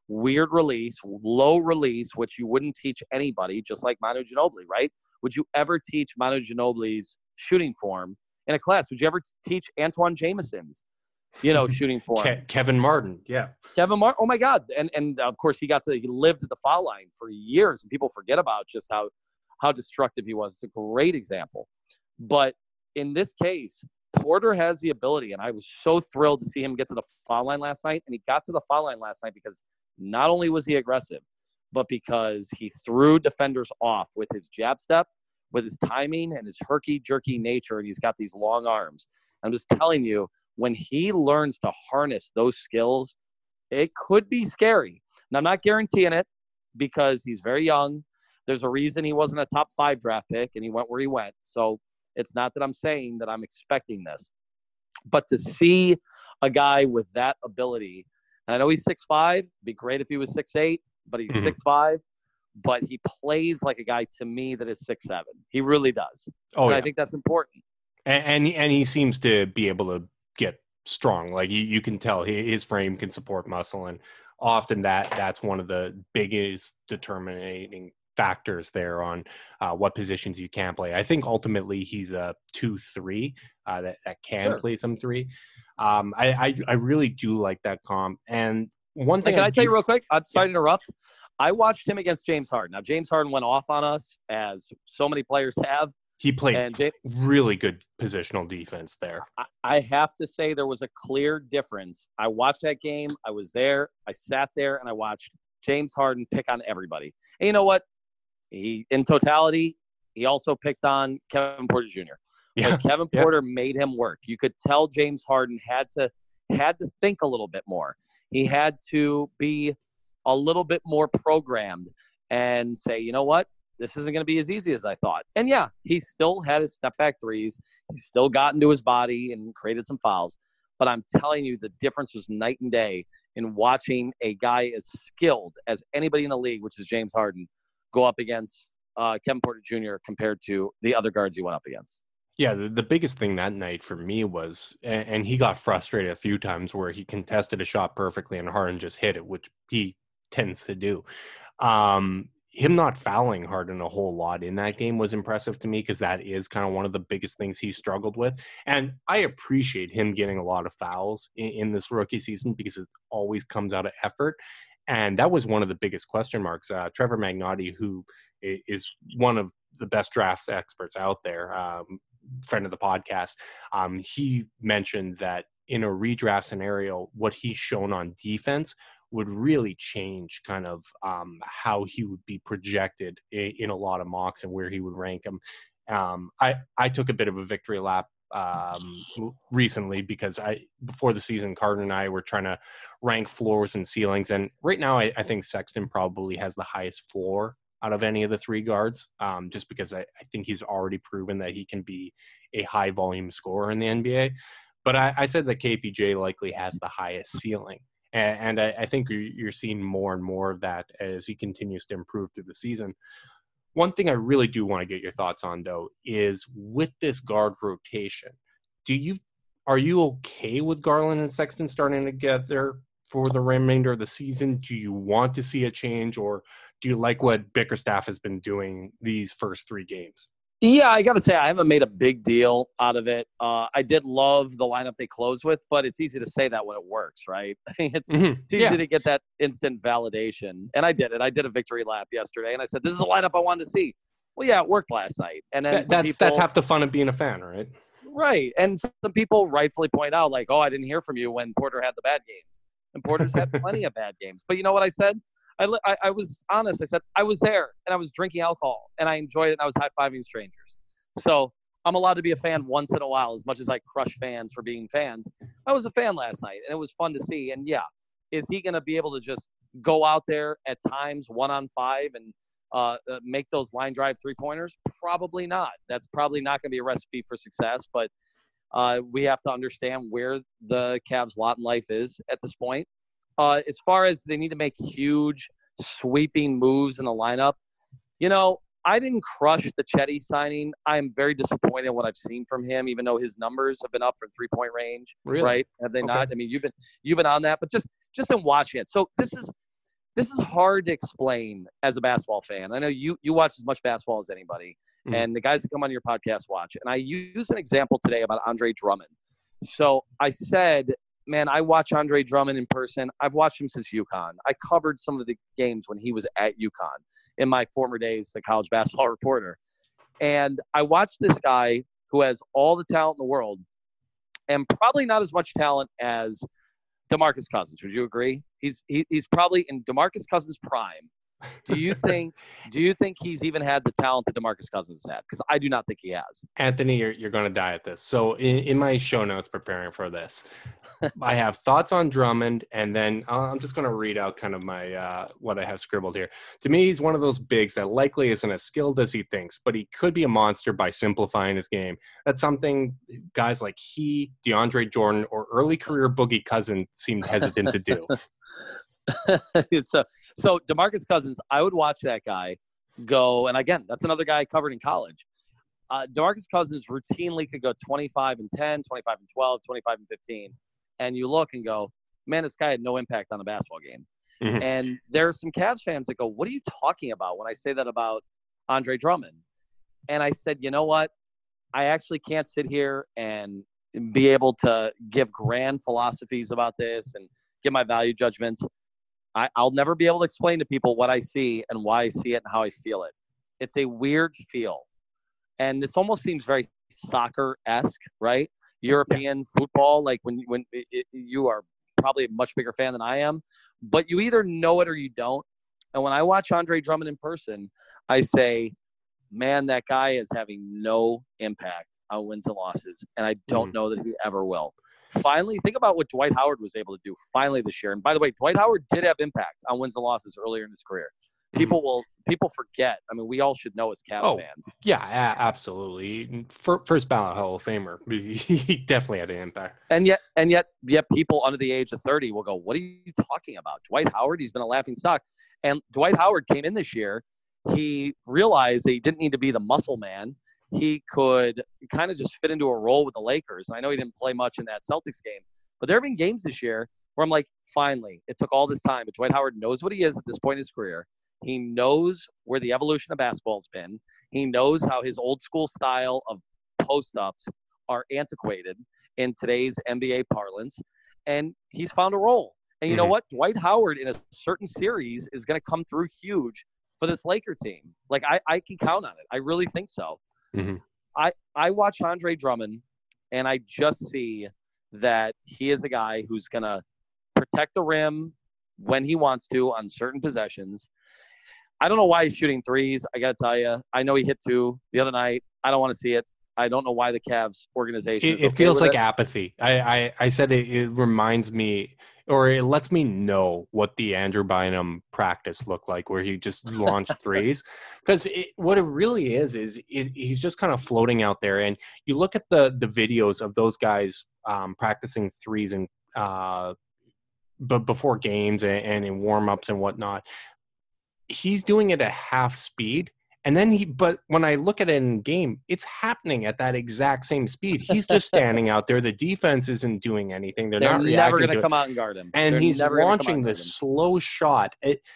weird release, low release, which you wouldn't teach anybody, just like Manu Ginobili, right? Would you ever teach Manu Ginobili's shooting form in a class? Would you ever teach Antoine Jameson's, shooting form? Kevin Martin, yeah. Kevin Martin, oh my God. And of course, he lived at the foul line for years, and people forget about just how destructive he was. It's a great example. But in this case, Porter has the ability, and I was so thrilled to see him get to the foul line last night. And he got to the foul line last night because not only was he aggressive, but because he threw defenders off with his jab step, with his timing and his herky-jerky nature, and he's got these long arms. I'm just telling you, when he learns to harness those skills, it could be scary. Now, I'm not guaranteeing it because he's very young. There's a reason he wasn't a top 5 draft pick, and he went where he went. So it's not that I'm saying that I'm expecting this. But to see a guy with that ability, and I know he's 6'5", it'd be great if he was 6'8", but he's 6'5", but he plays like a guy to me that is 6'7". He really does. And I think that's important. And he seems to be able to get strong. Like you can tell his frame can support muscle, and often that's one of the biggest determining factors there on what positions you can play. I think ultimately he's a 2-3 that can play some 3. I really do like that comp. And one thing, can I tell you real quick? I'm sorry to interrupt. I watched him against James Harden. Now, James Harden went off on us, as so many players have. He played really good positional defense there. I have to say there was a clear difference. I watched that game. I was there. I sat there, and I watched James Harden pick on everybody. And you know what? In totality, he also picked on Kevin Porter Jr. Yeah. Like Kevin Porter made him work. You could tell James Harden had to think a little bit more. He had to be a little bit more programmed and say, you know what? This isn't going to be as easy as I thought. And yeah, he still had his step back threes. He still got into his body and created some fouls. But I'm telling you, the difference was night and day in watching a guy as skilled as anybody in the league, which is James Harden, go up against Kevin Porter Jr. compared to the other guards he went up against. Yeah, the biggest thing that night for me was, and he got frustrated a few times where he contested a shot perfectly and Harden just hit it, which he tends to do. Him not fouling Harden a whole lot in that game was impressive to me, because that is kind of one of the biggest things he struggled with. And I appreciate him getting a lot of fouls in this rookie season, because it always comes out of effort. And that was one of the biggest question marks. Trevor Magnotti, who is one of the best draft experts out there, friend of the podcast, he mentioned that in a redraft scenario, what he's shown on defense would really change kind of how he would be projected in a lot of mocks and where he would rank him. I took a bit of a victory lap recently, because before the season, Carter and I were trying to rank floors and ceilings, and right now I think Sexton probably has the highest floor out of any of the 3 guards, just because I think he's already proven that he can be a high volume scorer in the NBA. But I said that KPJ likely has the highest ceiling, and I think you're seeing more and more of that as he continues to improve through the season. One thing I really do want to get your thoughts on, though, is with this guard rotation, are you okay with Garland and Sexton starting together for the remainder of the season? Do you want to see a change, or do you like what Bickerstaff has been doing these first 3 games? Yeah, I got to say, I haven't made a big deal out of it. I did love the lineup they closed with, but it's easy to say that when it works, right? I mean, it's easy to get that instant validation. And I did it. I did a victory lap yesterday, and I said, this is a lineup I wanted to see. Well, yeah, it worked last night. And then that's half the fun of being a fan, right? Right. And some people rightfully point out, like, oh, I didn't hear from you when Porter had the bad games. And Porter's had plenty of bad games. But you know what I said? I was honest. I said, I was there, and I was drinking alcohol, and I enjoyed it, and I was high-fiving strangers. So I'm allowed to be a fan once in a while, as much as I crush fans for being fans. I was a fan last night, and it was fun to see. And, yeah, is he going to be able to just go out there at times 1-on-5 and make those line drive 3-pointers? Probably not. That's probably not going to be a recipe for success, but we have to understand where the Cavs' lot in life is at this point. As far as they need to make huge sweeping moves in the lineup, I didn't crush the Chetty signing. I'm very disappointed in what I've seen from him, even though his numbers have been up from 3-point range. Really? Right? Have they not? I mean, you've been on that, but just in watching it. So this is this is hard to explain as a basketball fan. I know you watch as much basketball as anybody, and the guys that come on your podcast watch. And I used an example today about Andre Drummond. So I said, man, I watch Andre Drummond in person. I've watched him since UConn. I covered some of the games when he was at UConn in my former days, the college basketball reporter. And I watched this guy who has all the talent in the world and probably not as much talent as DeMarcus Cousins. Would you agree? He's probably in DeMarcus Cousins' prime. Do you think he's even had the talent that DeMarcus Cousins has had? Because I do not think he has. Anthony, you're going to die at this. So in my show notes preparing for this, I have thoughts on Drummond, and then I'm just going to read out kind of my what I have scribbled here. To me, he's one of those bigs that likely isn't as skilled as he thinks, but he could be a monster by simplifying his game. That's something guys like he, DeAndre Jordan, or early career Boogie Cousins seemed hesitant to do. So DeMarcus Cousins, I would watch that guy go, and again, that's another guy I covered in college. DeMarcus Cousins routinely could go 25 and 10, 25 and 12, 25 and 15, and you look and go, man, this guy had no impact on the basketball game. Mm-hmm. And there are some Cavs fans that go, what are you talking about when I say that about Andre Drummond? And I said, you know what? I actually can't sit here and be able to give grand philosophies about this and give my value judgments. I'll never be able to explain to people what I see and why I see it and how I feel it. It's a weird feel. And this almost seems very soccer-esque, right? European football, like when you are probably a much bigger fan than I am, but you either know it or you don't. And when I watch Andre Drummond in person, I say, man, that guy is having no impact on wins and losses, and I don't know that he ever will. Finally, think about what Dwight Howard was able to do finally this year. And by the way, Dwight Howard did have impact on wins and losses earlier in his career. People forget. I mean, we all should know as Cavs fans. Yeah, absolutely. First ballot Hall of Famer. He definitely had an impact. And yet people under the age of 30 will go, what are you talking about? Dwight Howard, he's been a laughing stock. And Dwight Howard came in this year. He realized that he didn't need to be the muscle man. He could kind of just fit into a role with the Lakers. And I know he didn't play much in that Celtics game, but there have been games this year where I'm like, finally, it took all this time, but Dwight Howard knows what he is at this point in his career. He knows where the evolution of basketball has been. He knows how his old school style of post-ups are antiquated in today's NBA parlance, and he's found a role. And you know what? Dwight Howard in a certain series is going to come through huge for this Laker team. Like, I can count on it. I really think so. Mm-hmm. I watch Andre Drummond, and I just see that he is a guy who's going to protect the rim when he wants to on certain possessions. I don't know why he's shooting threes. I got to tell you, I know he hit 2 the other night. I don't want to see it. I don't know why the Cavs organization it feels like apathy. I said it reminds me, or it lets me know what the Andrew Bynum practice looked like, where he just launched threes. Because what it really is he's just kind of floating out there. And you look at the videos of those guys practicing threes and but before games and in warm-ups and whatnot. He's doing it at half speed. And then but when I look at it in game, it's happening at that exact same speed. He's just standing out there. The defense isn't doing anything. They're not never going to come out and guard him. And he's launching this slow shot.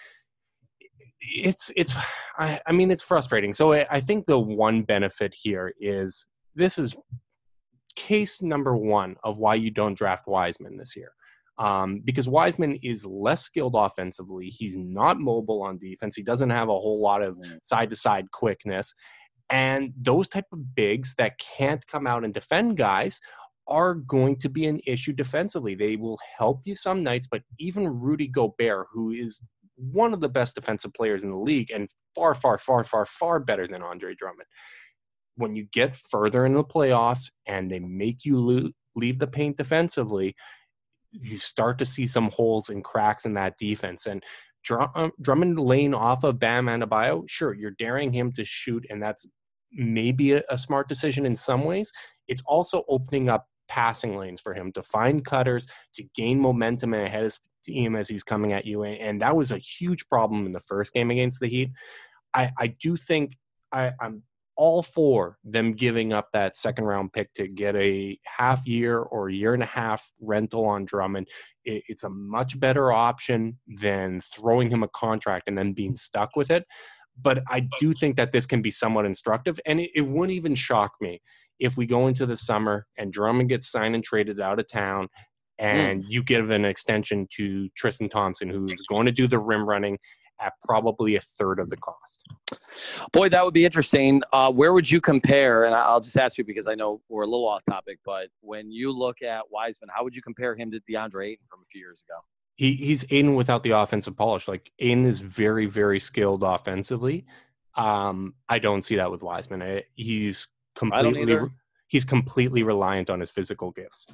It's frustrating. So I think the one benefit here is this is case number 1 of why you don't draft Wiseman this year. Because Wiseman is less skilled offensively. He's not mobile on defense. He doesn't have a whole lot of side-to-side quickness. And those type of bigs that can't come out and defend guys are going to be an issue defensively. They will help you some nights, but even Rudy Gobert, who is one of the best defensive players in the league and far, far, far, far, far better than Andre Drummond, when you get further in the playoffs and they make you leave the paint defensively, you start to see some holes and cracks in that defense. And Drummond laying off of Bam Adebayo, sure, you're daring him to shoot, and that's maybe a smart decision in some ways. It's also opening up passing lanes for him to find cutters, to gain momentum ahead of his team as he's coming at you. And that was a huge problem in the first game against the Heat. I do think I'm all for them giving up that second round pick to get a half year or a year and a half rental on Drummond. It's a much better option than throwing him a contract and then being stuck with it. But I do think that this can be somewhat instructive, and it wouldn't even shock me if we go into the summer and Drummond gets signed and traded out of town, and you give an extension to Tristan Thompson, who's going to do the rim running at probably a third of the cost. Boy, that would be interesting. Where would you compare? And I'll just ask you because I know we're a little off topic, but when you look at Wiseman, how would you compare him to DeAndre Ayton from a few years ago? He's Ayton without the offensive polish. Like, Ayton is very, very skilled offensively. I don't see that with Wiseman. He's completely reliant on his physical gifts.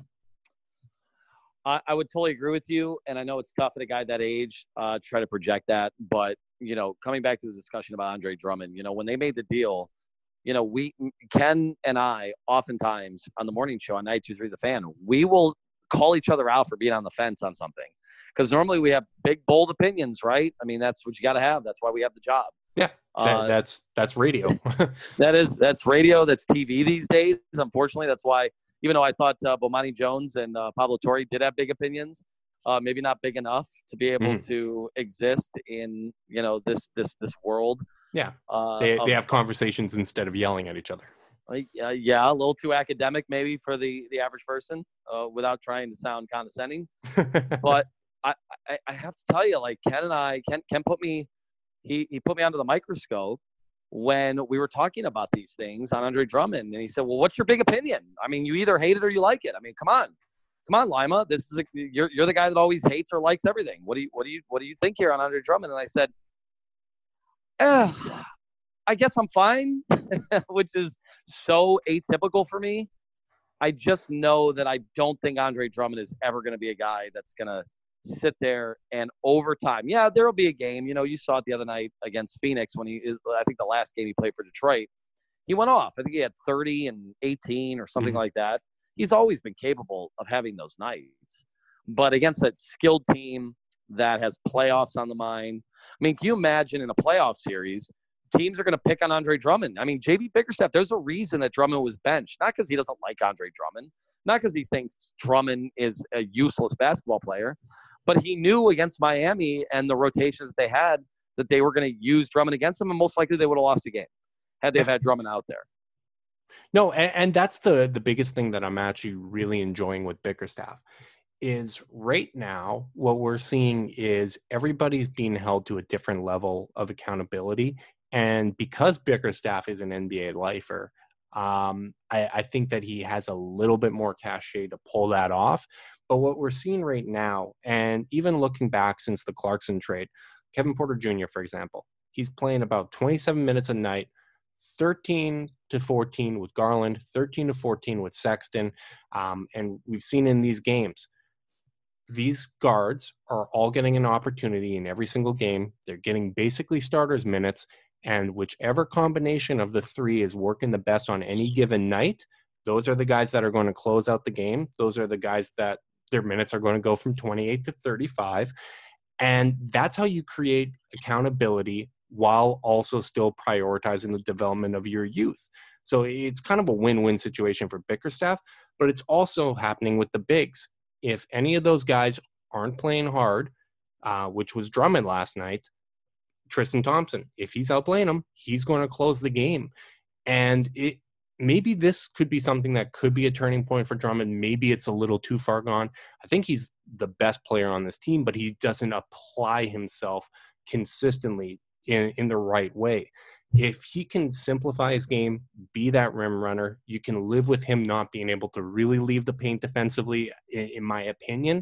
I would totally agree with you, and I know it's tough at a guy that age to try to project that. But coming back to the discussion about Andre Drummond, when they made the deal, Ken and I oftentimes on the morning show on 92.3 The Fan, we will call each other out for being on the fence on something. Because normally we have big, bold opinions, right? I mean, that's what you got to have. That's why we have the job. Yeah, that's radio. That's radio. That's TV these days. Unfortunately, that's why. Even though I thought Bomani Jones and Pablo Torre did have big opinions, maybe not big enough to be able to exist in this world. Yeah, they have conversations instead of yelling at each other. Yeah, a little too academic maybe for the average person, without trying to sound condescending. But I have to tell you, like Ken put me, he put me under the microscope when we were talking about these things on Andre Drummond, and he said, "Well, what's your big opinion? I mean, you either hate it or you like it. I mean, come on, Lima. This is you're the guy that always hates or likes everything. What do you think here on Andre Drummond?" And I said, "I guess I'm fine," which is so atypical for me. I just know that I don't think Andre Drummond is ever going to be a guy that's going to sit there and over time. Yeah, there will be a game. You saw it the other night against Phoenix when I think the last game he played for Detroit, he went off. I think he had 30 and 18 or something like that. He's always been capable of having those nights. But against a skilled team that has playoffs on the mind, I mean, can you imagine in a playoff series, teams are going to pick on Andre Drummond? I mean, JB Bickerstaff, there's a reason that Drummond was benched. Not because he doesn't like Andre Drummond, not because he thinks Drummond is a useless basketball player, but he knew against Miami and the rotations they had that they were going to use Drummond against them, and most likely they would have lost the game had they had Drummond out there. No, and that's the biggest thing that I'm actually really enjoying with Bickerstaff is right now what we're seeing is everybody's being held to a different level of accountability. And because Bickerstaff is an NBA lifer, I think that he has a little bit more cachet to pull that off. But what we're seeing right now, and even looking back since the Clarkson trade, Kevin Porter Jr., for example, he's playing about 27 minutes a night, 13 to 14 with Garland, 13 to 14 with Sexton. And we've seen in these games, these guards are all getting an opportunity in every single game. They're getting basically starters minutes. And whichever combination of the three is working the best on any given night, those are the guys that are going to close out the game. Those are the guys that their minutes are going to go from 28 to 35. And that's how you create accountability while also still prioritizing the development of your youth. So it's kind of a win-win situation for Bickerstaff, but it's also happening with the bigs. If any of those guys aren't playing hard, which was Drummond last night, Tristan Thompson, if he's outplaying him, he's going to close the game. And maybe this could be something that could be a turning point for Drummond. Maybe it's a little too far gone. I think he's the best player on this team, but he doesn't apply himself consistently in the right way. If he can simplify his game, be that rim runner, you can live with him not being able to really leave the paint defensively, in my opinion.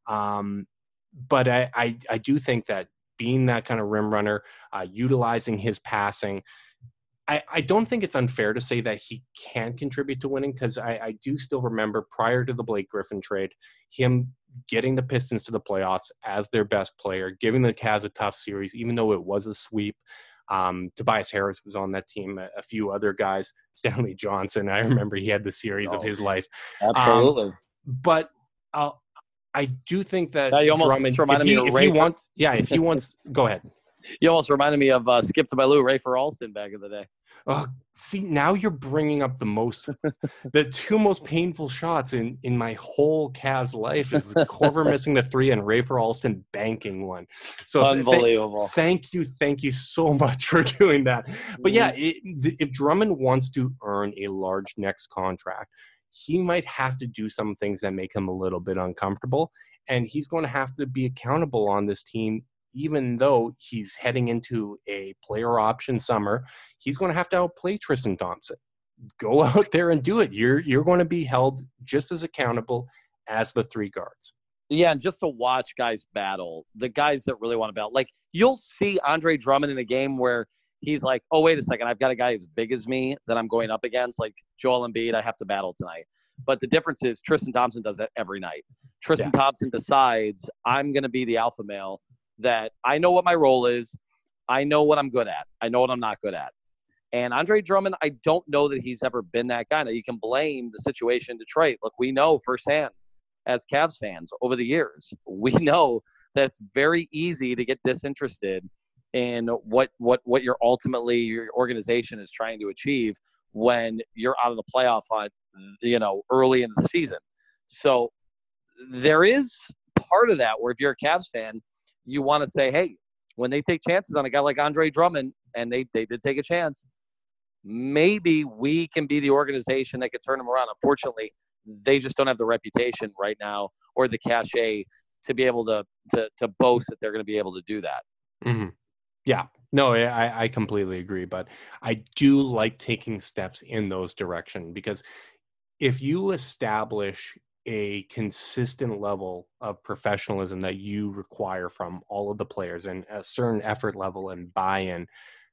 But I do think that being that kind of rim runner, utilizing his passing, I don't think it's unfair to say that he can contribute to winning, because I do still remember prior to the Blake Griffin trade, him getting the Pistons to the playoffs as their best player, giving the Cavs a tough series, even though it was a sweep. Tobias Harris was on that team, a few other guys, Stanley Johnson. I remember he had the series of his life. Absolutely. But I do think that you almost Drummond, reminded me of Ray. if he wants, go ahead. You almost reminded me of Skip to My Lou, Rafer Alston back in the day. Oh, see, now you're bringing up the two most painful shots in my whole Cavs life is Korver missing the 3 and Rafer Alston banking one. So unbelievable. Thank you so much for doing that. But yeah, if Drummond wants to earn a large next contract, he might have to do some things that make him a little bit uncomfortable, and he's going to have to be accountable on this team. Even though he's heading into a player option summer, he's going to have to outplay Tristan Thompson. Go out there and do it. You're going to be held just as accountable as the 3 guards. Yeah, and just to watch guys battle, the guys that really want to battle. Like, you'll see Andre Drummond in a game where he's like, oh, wait a second, I've got a guy as big as me that I'm going up against, like Joel Embiid, I have to battle tonight. But the difference is Tristan Thompson does that every night. Tristan Thompson decides, I'm going to be the alpha male, that I know what my role is. I know what I'm good at. I know what I'm not good at. And Andre Drummond, I don't know that he's ever been that guy. Now, you can blame the situation in Detroit. Look, we know firsthand as Cavs fans over the years, we know that it's very easy to get disinterested in what your organization is trying to achieve when you're out of the playoff hunt, early in the season. So there is part of that where if you're a Cavs fan, you want to say, hey, when they take chances on a guy like Andre Drummond, and they did take a chance, maybe we can be the organization that could turn them around. Unfortunately, they just don't have the reputation right now or the cachet to be able to boast that they're going to be able to do that. Mm-hmm. Yeah, no, I completely agree. But I do like taking steps in those directions, because if you establish a consistent level of professionalism that you require from all of the players and a certain effort level and buy-in,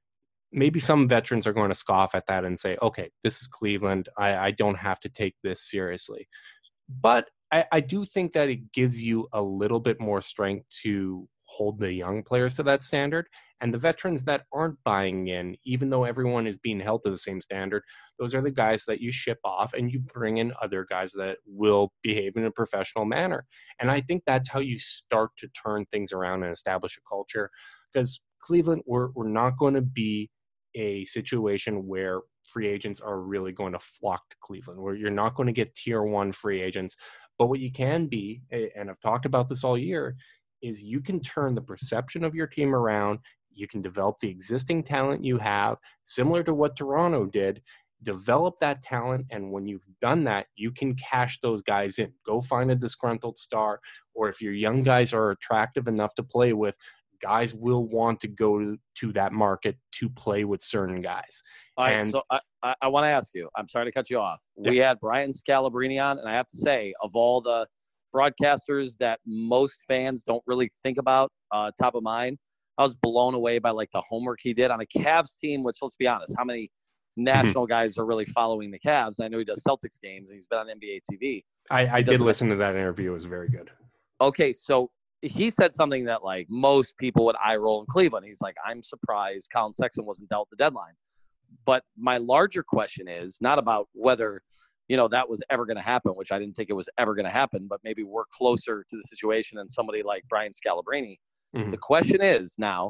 maybe some veterans are going to scoff at that and say, okay, this is Cleveland. I don't have to take this seriously. But I do think that it gives you a little bit more strength to hold the young players to that standard. And the veterans that aren't buying in, even though everyone is being held to the same standard, those are the guys that you ship off and you bring in other guys that will behave in a professional manner. And I think that's how you start to turn things around and establish a culture. Because Cleveland, we're not going to be a situation where free agents are really going to flock to Cleveland, where you're not going to get tier 1 free agents. But what you can be, and I've talked about this all year, is you can turn the perception of your team around. You can develop the existing talent you have, similar to what Toronto did. Develop that talent, and when you've done that, you can cash those guys in. Go find a disgruntled star, or if your young guys are attractive enough to play with, guys will want to go to that market to play with certain guys. All right, so I want to ask you, I'm sorry to cut you off. Yeah. We had Brian Scalabrine on, and I have to say, of all the broadcasters that most fans don't really think about top of mind, I was blown away by like the homework he did on a Cavs team, which, let's be honest, how many national guys are really following the Cavs? I know he does Celtics games, and he's been on NBA TV. I did listen to that interview. It was very good. Okay, so he said something that like most people would eye roll in Cleveland. He's like, I'm surprised Colin Sexton wasn't dealt the deadline. But my larger question is not about whether, that was ever going to happen, which I didn't think it was ever going to happen, but maybe we're closer to the situation than somebody like Brian Scalabrine. Mm-hmm. The question is now,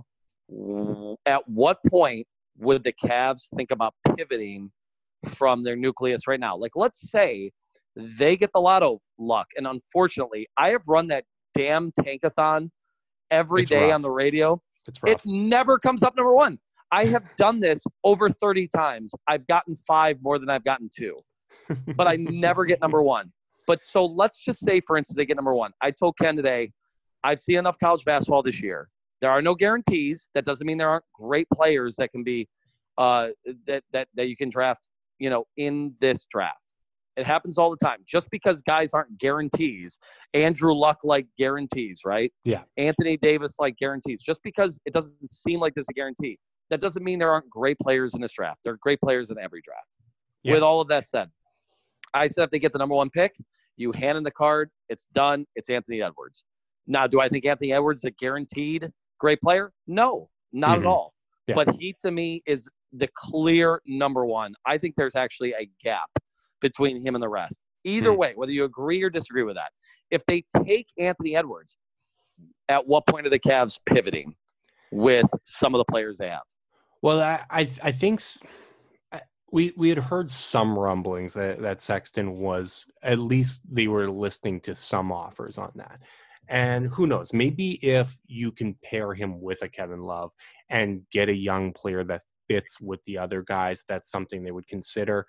at what point would the Cavs think about pivoting from their nucleus right now? Like, let's say they get the lotto luck. And unfortunately, I have run that damn tankathon every day on the radio. It's rough. It never comes up number 1. I have done this over 30 times. I've gotten 5 more than I've gotten 2. But I never get number 1. But so let's just say, for instance, they get number 1. I told Ken today, I've seen enough college basketball this year. There are no guarantees. That doesn't mean there aren't great players that can be that you can draft, in this draft. It happens all the time. Just because guys aren't guarantees, Andrew Luck like guarantees, right? Yeah. Anthony Davis like guarantees. Just because it doesn't seem like there's a guarantee, that doesn't mean there aren't great players in this draft. There are great players in every draft. Yeah. With all of that said, I said if they get the number 1 pick, you hand in the card, it's done, it's Anthony Edwards. Now, do I think Anthony Edwards is a guaranteed great player? No, not at all. Yeah. But he, to me, is the clear number 1. I think there's actually a gap between him and the rest. Either way, whether you agree or disagree with that, if they take Anthony Edwards, at what point are the Cavs pivoting? with some of the players they have. Well, I think we had heard some rumblings that Sexton was, at least they were listening to some offers on that. And who knows, maybe if you can pair him with a Kevin Love and get a young player that fits with the other guys, that's something they would consider.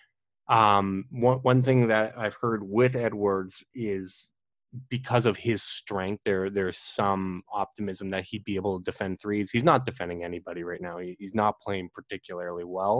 One thing that I've heard with Edwards is because of his strength, there's some optimism that he'd be able to defend threes. He's not defending anybody right now. He's not playing particularly well.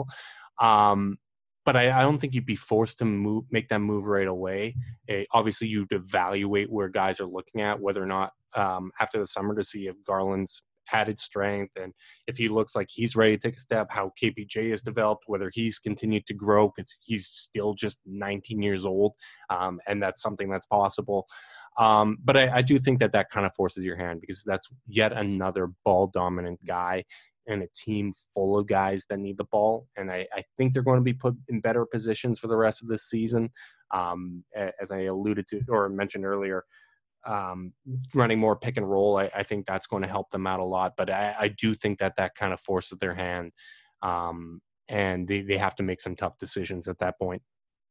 But I don't think you'd be forced to make that move right away. Obviously, you'd evaluate where guys are looking at, whether or not after the summer, to see if Garland's added strength and if he looks like he's ready to take a step, how KPJ has developed, whether he's continued to grow because he's still just 19 years old, and that's something that's possible. But I do think that kind of forces your hand, because that's yet another ball-dominant guy in a team full of guys that need the ball. And I think they're going to be put in better positions for the rest of this season. As I alluded to or mentioned earlier, running more pick and roll, I think that's going to help them out a lot. But I do think that kind of forces their hand, and they have to make some tough decisions at that point.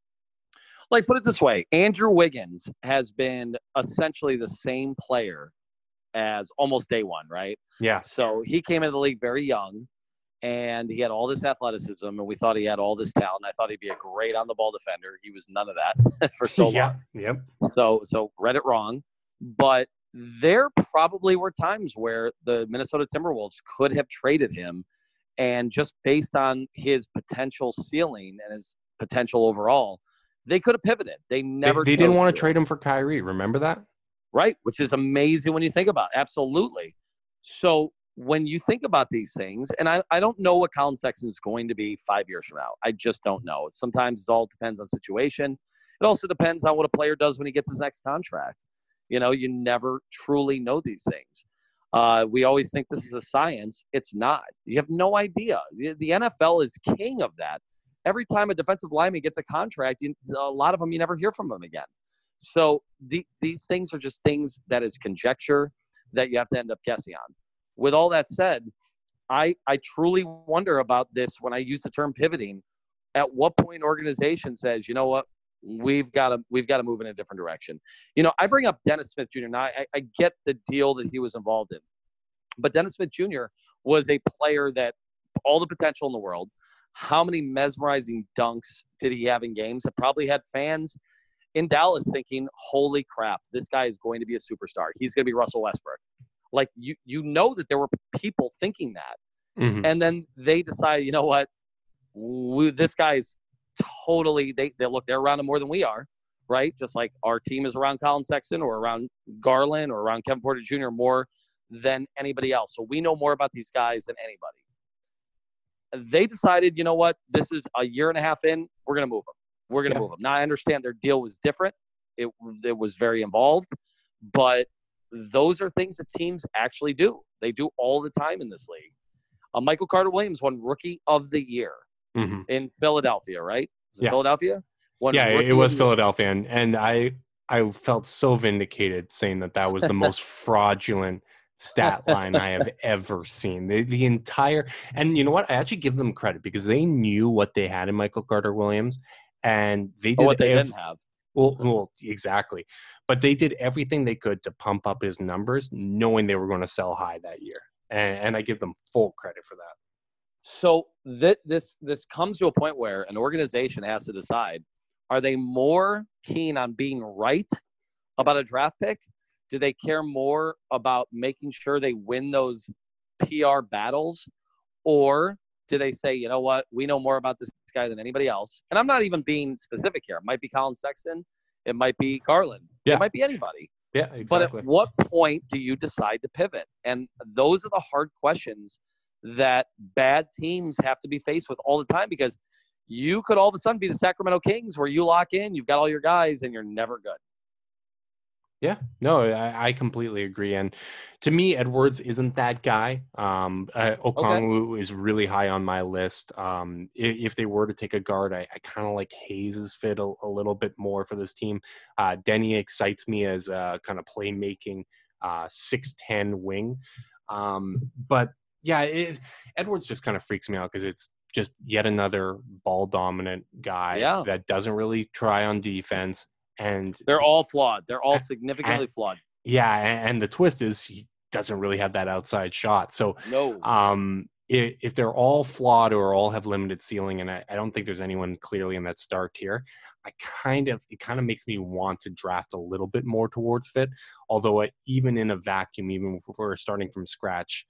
Like, put it this way, Andrew Wiggins has been essentially the same player as almost day one, right? Yeah. So he came into the league very young, and he had all this athleticism, and we thought he had all this talent. I thought he'd be a great on-the-ball defender. He was none of that for so long. Yep. So read it wrong. But there probably were times where the Minnesota Timberwolves could have traded him, and just based on his potential ceiling and his potential overall, they could have pivoted. They never. They didn't want to trade him for Kyrie. Remember that? Right, which is amazing when you think about it. Absolutely. So when you think about these things, and I don't know what Colin Sexton is going to be 5 years from now. I just don't know. Sometimes it all depends on situation. It also depends on what a player does when he gets his next contract. You know, you never truly know these things. We always think this is a science. It's not. You have no idea. The NFL is king of that. Every time a defensive lineman gets a contract, a lot of them you never hear from them again. So these things are just things that is conjecture that you have to end up guessing on. With all that said, I truly wonder about this when I use the term pivoting. At what point an organization says, you know what, we've got to move in a different direction. You know, I bring up Dennis Smith Jr. Now, I get the deal that he was involved in, but Dennis Smith Jr. was a player that all the potential in the world. How many mesmerizing dunks did he have in games that probably had fans in Dallas thinking, holy crap, this guy is going to be a superstar. He's going to be Russell Westbrook. Like, you know that there were people thinking that. Mm-hmm. And then they decide, you know what, this guy's totally, they're around him more than we are, right? Just like our team is around Colin Sexton or around Garland or around Kevin Porter Jr. more than anybody else. So we know more about these guys than anybody. They decided, you know what, this is a year and a half in, we're going to move them. We're going to move them. Now, I understand their deal was different. It was very involved, but those are things that teams actually do. They do all the time in this league. Michael Carter-Williams won Rookie of the Year in Philadelphia, right? Was it Philadelphia? It was Philadelphia, and I felt so vindicated saying that was the most fraudulent stat line I have ever seen. The entire, and you know what? I actually give them credit because they knew what they had in Michael Carter-Williams. And they did what they didn't have. Well, exactly. But they did everything they could to pump up his numbers, knowing they were going to sell high that year. And I give them full credit for that. So this comes to a point where an organization has to decide, are they more keen on being right about a draft pick? Do they care more about making sure they win those PR battles? Or do they say, you know what, we know more about this guy than anybody else? And I'm not even being specific here. It might be Colin Sexton. It might be Garland. Yeah. It might be anybody. Yeah, exactly. But at what point do you decide to pivot? And those are the hard questions that bad teams have to be faced with all the time, because you could all of a sudden be the Sacramento Kings where you lock in, you've got all your guys, and you're never good. Yeah, no, I completely agree. And to me, Edwards isn't that guy. Okongwu is really high on my list. If they were to take a guard, I kind of like Hayes' fit a little bit more for this team. Denny excites me as a kind of playmaking 6'10" wing. But yeah, Edwards just kind of freaks me out because it's just yet another ball dominant guy that doesn't really try on defense. And they're all flawed. They're all significantly and, flawed. Yeah. And the twist is he doesn't really have that outside shot. So no. If they're all flawed or all have limited ceiling, and I don't think there's anyone clearly in that star tier, it kind of makes me want to draft a little bit more towards fit. Although even in a vacuum, even if we're starting from scratch,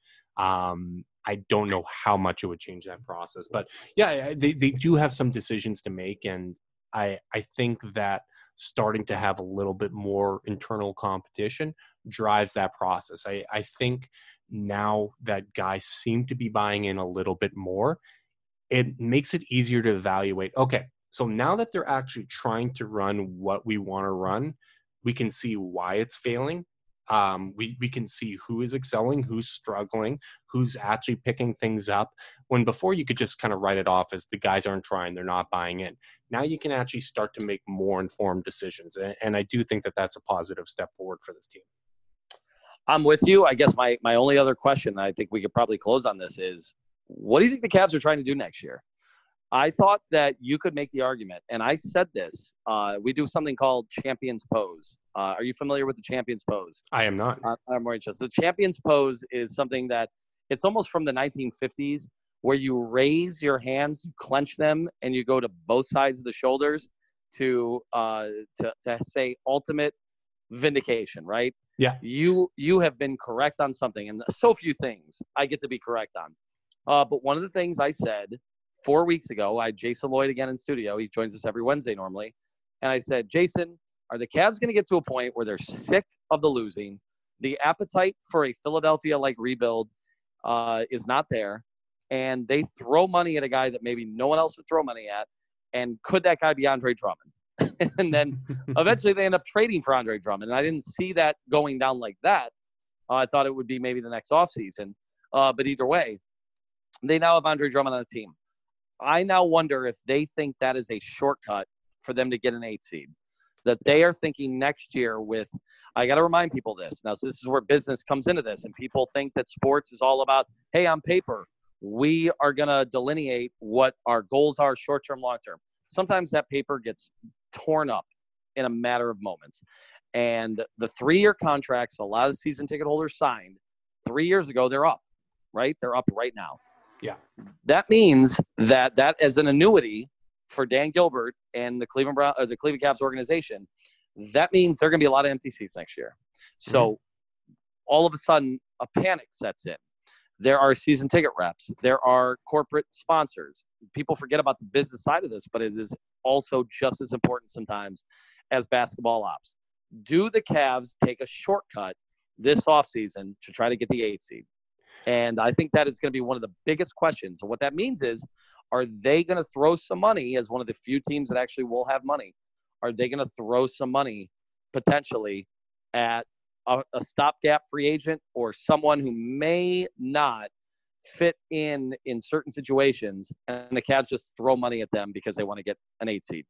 I don't know how much it would change that process. But yeah, they do have some decisions to make, and I think that starting to have a little bit more internal competition drives that process. I think now that guys seem to be buying in a little bit more, it makes it easier to evaluate. Okay, so now that they're actually trying to run what we want to run, we can see why it's failing. We can see who is excelling, who's struggling, who's actually picking things up. When before you could just kind of write it off as the guys aren't trying, they're not buying in. Now you can actually start to make more informed decisions. And I do think that that's a positive step forward for this team. I'm with you. I guess my only other question, I think we could probably close on this, is what do you think the Cavs are trying to do next year? I thought that you could make the argument, and I said this. We do something called Champions Pose. Are you familiar with the Champions Pose? I am not. I'm more interested. The Champions Pose is something that it's almost from the 1950s, where you raise your hands, you clench them, and you go to both sides of the shoulders to say ultimate vindication, right? Yeah. You have been correct on something, and so few things I get to be correct on. But one of the things I said 4 weeks ago, I had Jason Lloyd again in studio. He joins us every Wednesday normally. And I said, Jason, are the Cavs going to get to a point where they're sick of the losing? The appetite for a Philadelphia-like rebuild is not there. And they throw money at a guy that maybe no one else would throw money at. And could that guy be Andre Drummond? And then eventually they end up trading for Andre Drummond. And I didn't see that going down like that. I thought it would be maybe the next offseason. But either way, they now have Andre Drummond on the team. I now wonder if they think that is a shortcut for them to get an 8 seed. That they are thinking next year with, I got to remind people this. Now, so this is where business comes into this. And people think that sports is all about, hey, on paper, we are going to delineate what our goals are, short-term, long-term. Sometimes that paper gets torn up in a matter of moments. And the 3-year contracts a lot of season ticket holders signed 3 years ago, they're up, right? They're up right now. Yeah. That means that as an annuity for Dan Gilbert and the Cleveland Cavs organization, that means there are going to be a lot of empty seats next year. So all of a sudden, a panic sets in. There are season ticket reps. There are corporate sponsors. People forget about the business side of this, but it is also just as important sometimes as basketball ops. Do the Cavs take a shortcut this offseason to try to get the 8 seed? And I think that is going to be one of the biggest questions. So what that means is, are they going to throw some money as one of the few teams that actually will have money? Are they going to throw some money potentially at a stopgap free agent or someone who may not fit in certain situations, and the Cavs just throw money at them because they want to get an 8 seed?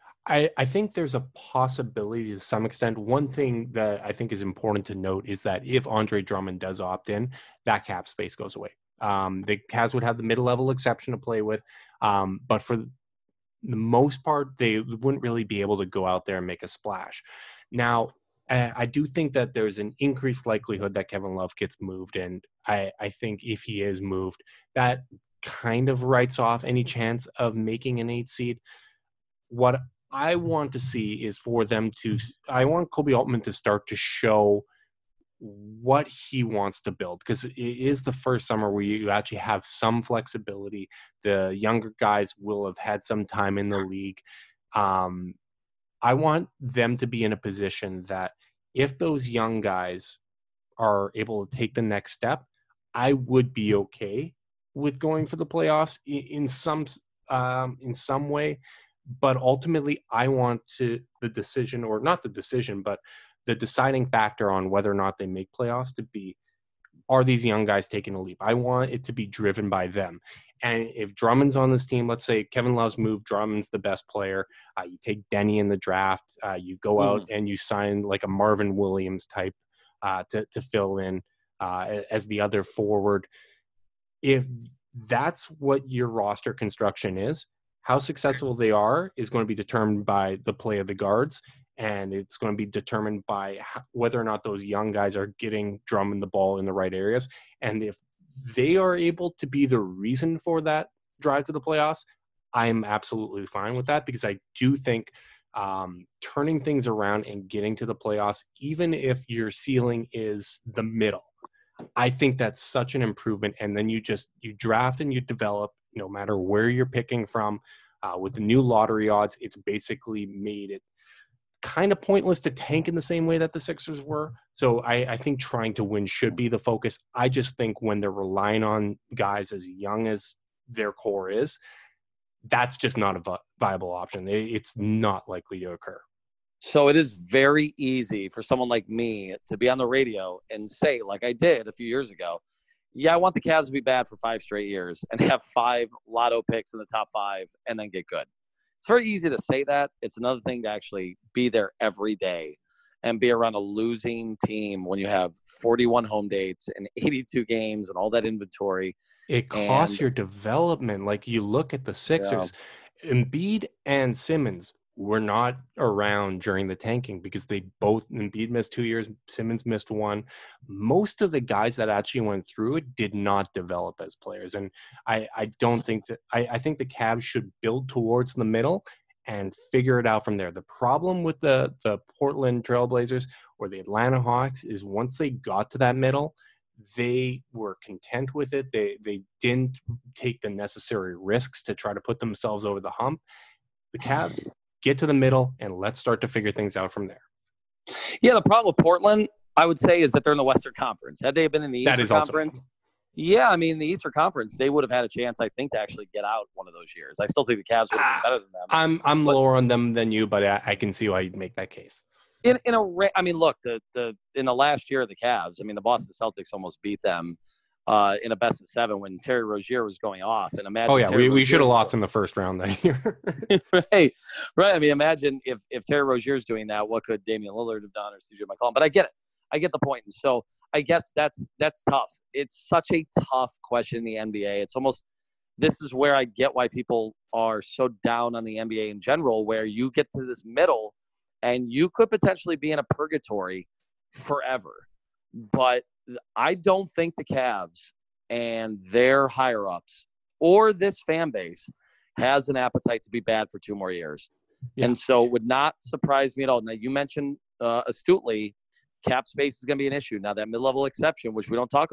I think there's a possibility to some extent. One thing that I think is important to note is that if Andre Drummond does opt in, that cap space goes away. The Cavs would have the mid-level exception to play with, but for the most part, they wouldn't really be able to go out there and make a splash. Now, I do think that there's an increased likelihood that Kevin Love gets moved, and I think if he is moved, that kind of writes off any chance of making an 8 seed. What I want to see is for them to – I want Koby Altman to start to show what he wants to build, because it is the first summer where you actually have some flexibility. The younger guys will have had some time in the league. I want them to be in a position that if those young guys are able to take the next step, I would be okay with going for the playoffs in some way. But ultimately, I want the decision, or not the decision, but the deciding factor on whether or not they make playoffs to be, are these young guys taking a leap? I want it to be driven by them. And if Drummond's on this team, let's say Kevin Love's moved, Drummond's the best player. You take Denny in the draft. You go out and you sign like a Marvin Williams type to fill in. as the other forward. If that's what your roster construction is, how successful they are is going to be determined by the play of the guards, and it's going to be determined by whether or not those young guys are getting drumming the ball in the right areas. And if they are able to be the reason for that drive to the playoffs, I'm absolutely fine with that, because I do think turning things around and getting to the playoffs, even if your ceiling is the middle, I think that's such an improvement. And then you draft and you develop, no matter where you're picking from. With the new lottery odds, it's basically made it kind of pointless to tank in the same way that the Sixers were. So I think trying to win should be the focus. I just think when they're relying on guys as young as their core is, that's just not a viable option. It's not likely to occur. So it is very easy for someone like me to be on the radio and say, like I did a few years ago, yeah, I want the Cavs to be bad for 5 straight years and have 5 lotto picks in the top 5 and then get good. It's very easy to say that. It's another thing to actually be there every day and be around a losing team when you have 41 home dates and 82 games and all that inventory. It costs your development. Like, you look at the Sixers, Embiid and Simmons were not around during the tanking because Embiid missed 2 years, Simmons missed 1. Most of the guys that actually went through it did not develop as players. And I don't think that, I think the Cavs should build towards the middle and figure it out from there. The problem with the Portland Trailblazers or the Atlanta Hawks is once they got to that middle, they were content with it. They didn't take the necessary risks to try to put themselves over the hump. The Cavs, get to the middle and let's start to figure things out from there. Yeah, the problem with Portland, I would say, is that they're in the Western Conference. Had they been in the Eastern Conference, yeah, I mean, the Eastern Conference, they would have had a chance, I think, to actually get out one of those years. I still think the Cavs would have been better than them. I'm lower on them than you, but I can see why you'd make that case. I mean, look, in the last year of the Cavs, I mean, the Boston Celtics almost beat them in a best of 7 when Terry Rozier was going off. And imagine, we should have lost in the first round that year. right. I mean, imagine if Terry Rozier's doing that, what could Damian Lillard have done or CJ McCollum? But I get it. I get the point. And so I guess that's tough. It's such a tough question in the NBA. It's almost, this is where I get why people are so down on the NBA in general, where you get to this middle and you could potentially be in a purgatory forever. But I don't think the Cavs and their higher-ups or this fan base has an appetite to be bad for 2 more years. Yeah. And so it would not surprise me at all. Now, you mentioned astutely, cap space is going to be an issue. Now, that mid-level exception, which we haven't talked a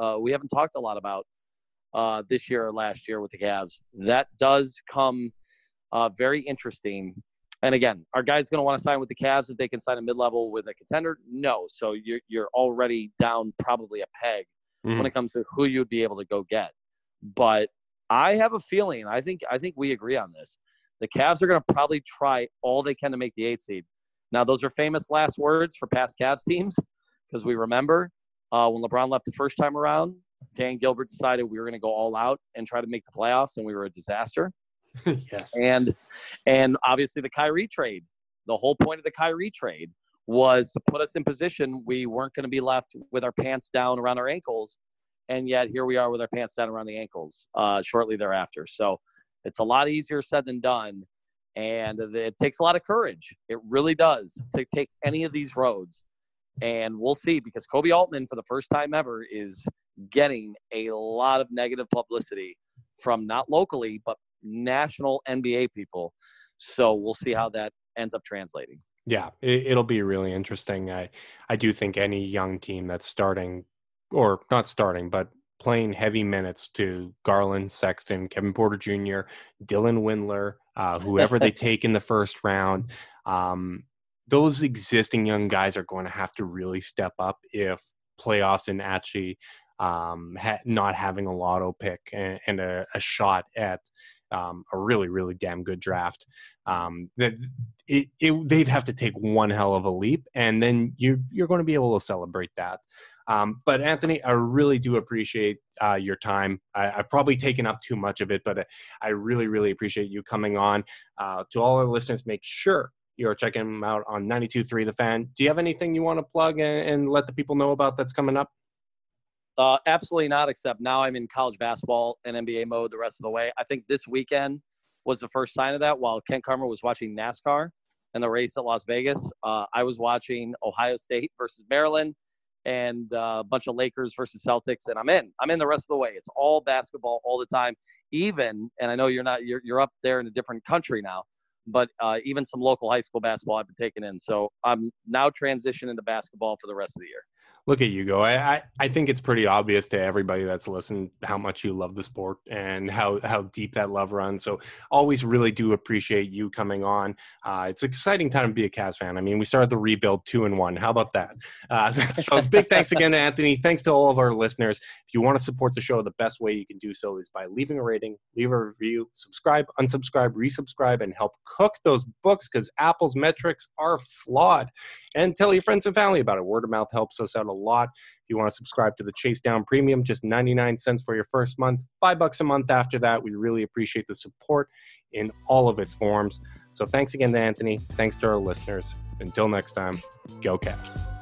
lot about this year or last year with the Cavs, that does come very interesting. And again, are guys going to want to sign with the Cavs if they can sign a mid-level with a contender? No. So you're already down probably a peg when it comes to who you'd be able to go get. But I have a feeling, I think we agree on this. The Cavs are going to probably try all they can to make the 8th seed. Now, those are famous last words for past Cavs teams, because we remember when LeBron left the first time around, Dan Gilbert decided we were going to go all out and try to make the playoffs, and we were a disaster. Yes. And obviously the Kyrie trade, the whole point of the Kyrie trade was to put us in position we weren't going to be left with our pants down around our ankles. And yet here we are with our pants down around the ankles shortly thereafter. So it's a lot easier said than done. And it takes a lot of courage. It really does, to take any of these roads. And we'll see, because Kobe Altman, for the first time ever, is getting a lot of negative publicity from not locally, but national NBA people. So we'll see how that ends up translating. Yeah, it'll be really interesting. I do think any young team that's starting, or not starting, but playing heavy minutes to Garland, Sexton, Kevin Porter Jr., Dylan Windler, whoever they take in the first round, those existing young guys are going to have to really step up if playoffs and actually not having a lotto pick and a shot at a really, really damn good draft. They'd have to take one hell of a leap, and then you're going to be able to celebrate that. But Anthony, I really do appreciate your time. I've probably taken up too much of it, but I really, really appreciate you coming on. To all our listeners, make sure you're checking them out on 92.3 The Fan. Do you have anything you want to plug and let the people know about that's coming up? Absolutely not, except now I'm in college basketball and NBA mode the rest of the way. I think this weekend was the first sign of that. While Ken Karmer was watching NASCAR and the race at Las Vegas, I was watching Ohio State versus Maryland and a bunch of Lakers versus Celtics, and I'm in the rest of the way. It's all basketball all the time. Even, and I know you're up there in a different country now, but even some local high school basketball I've been taking in. So I'm now transitioning to basketball for the rest of the year. Look at you go. I think it's pretty obvious to everybody that's listened how much you love the sport and how deep that love runs. So always really do appreciate you coming on. It's an exciting time to be a Cavs fan. I mean, we started the rebuild 2-1. How about that? So big thanks again to Anthony. Thanks to all of our listeners. If you want to support the show, the best way you can do so is by leaving a rating, leave a review, subscribe, unsubscribe, resubscribe, and help cook those books because Apple's metrics are flawed. And tell your friends and family about it. Word of mouth helps us out a lot. If you want to subscribe to the Chase Down Premium, just 99 cents for your first month, $5 a month after that. We really appreciate the support in all of its forms. So thanks again to Anthony. Thanks to our listeners. Until next time, go Cavs.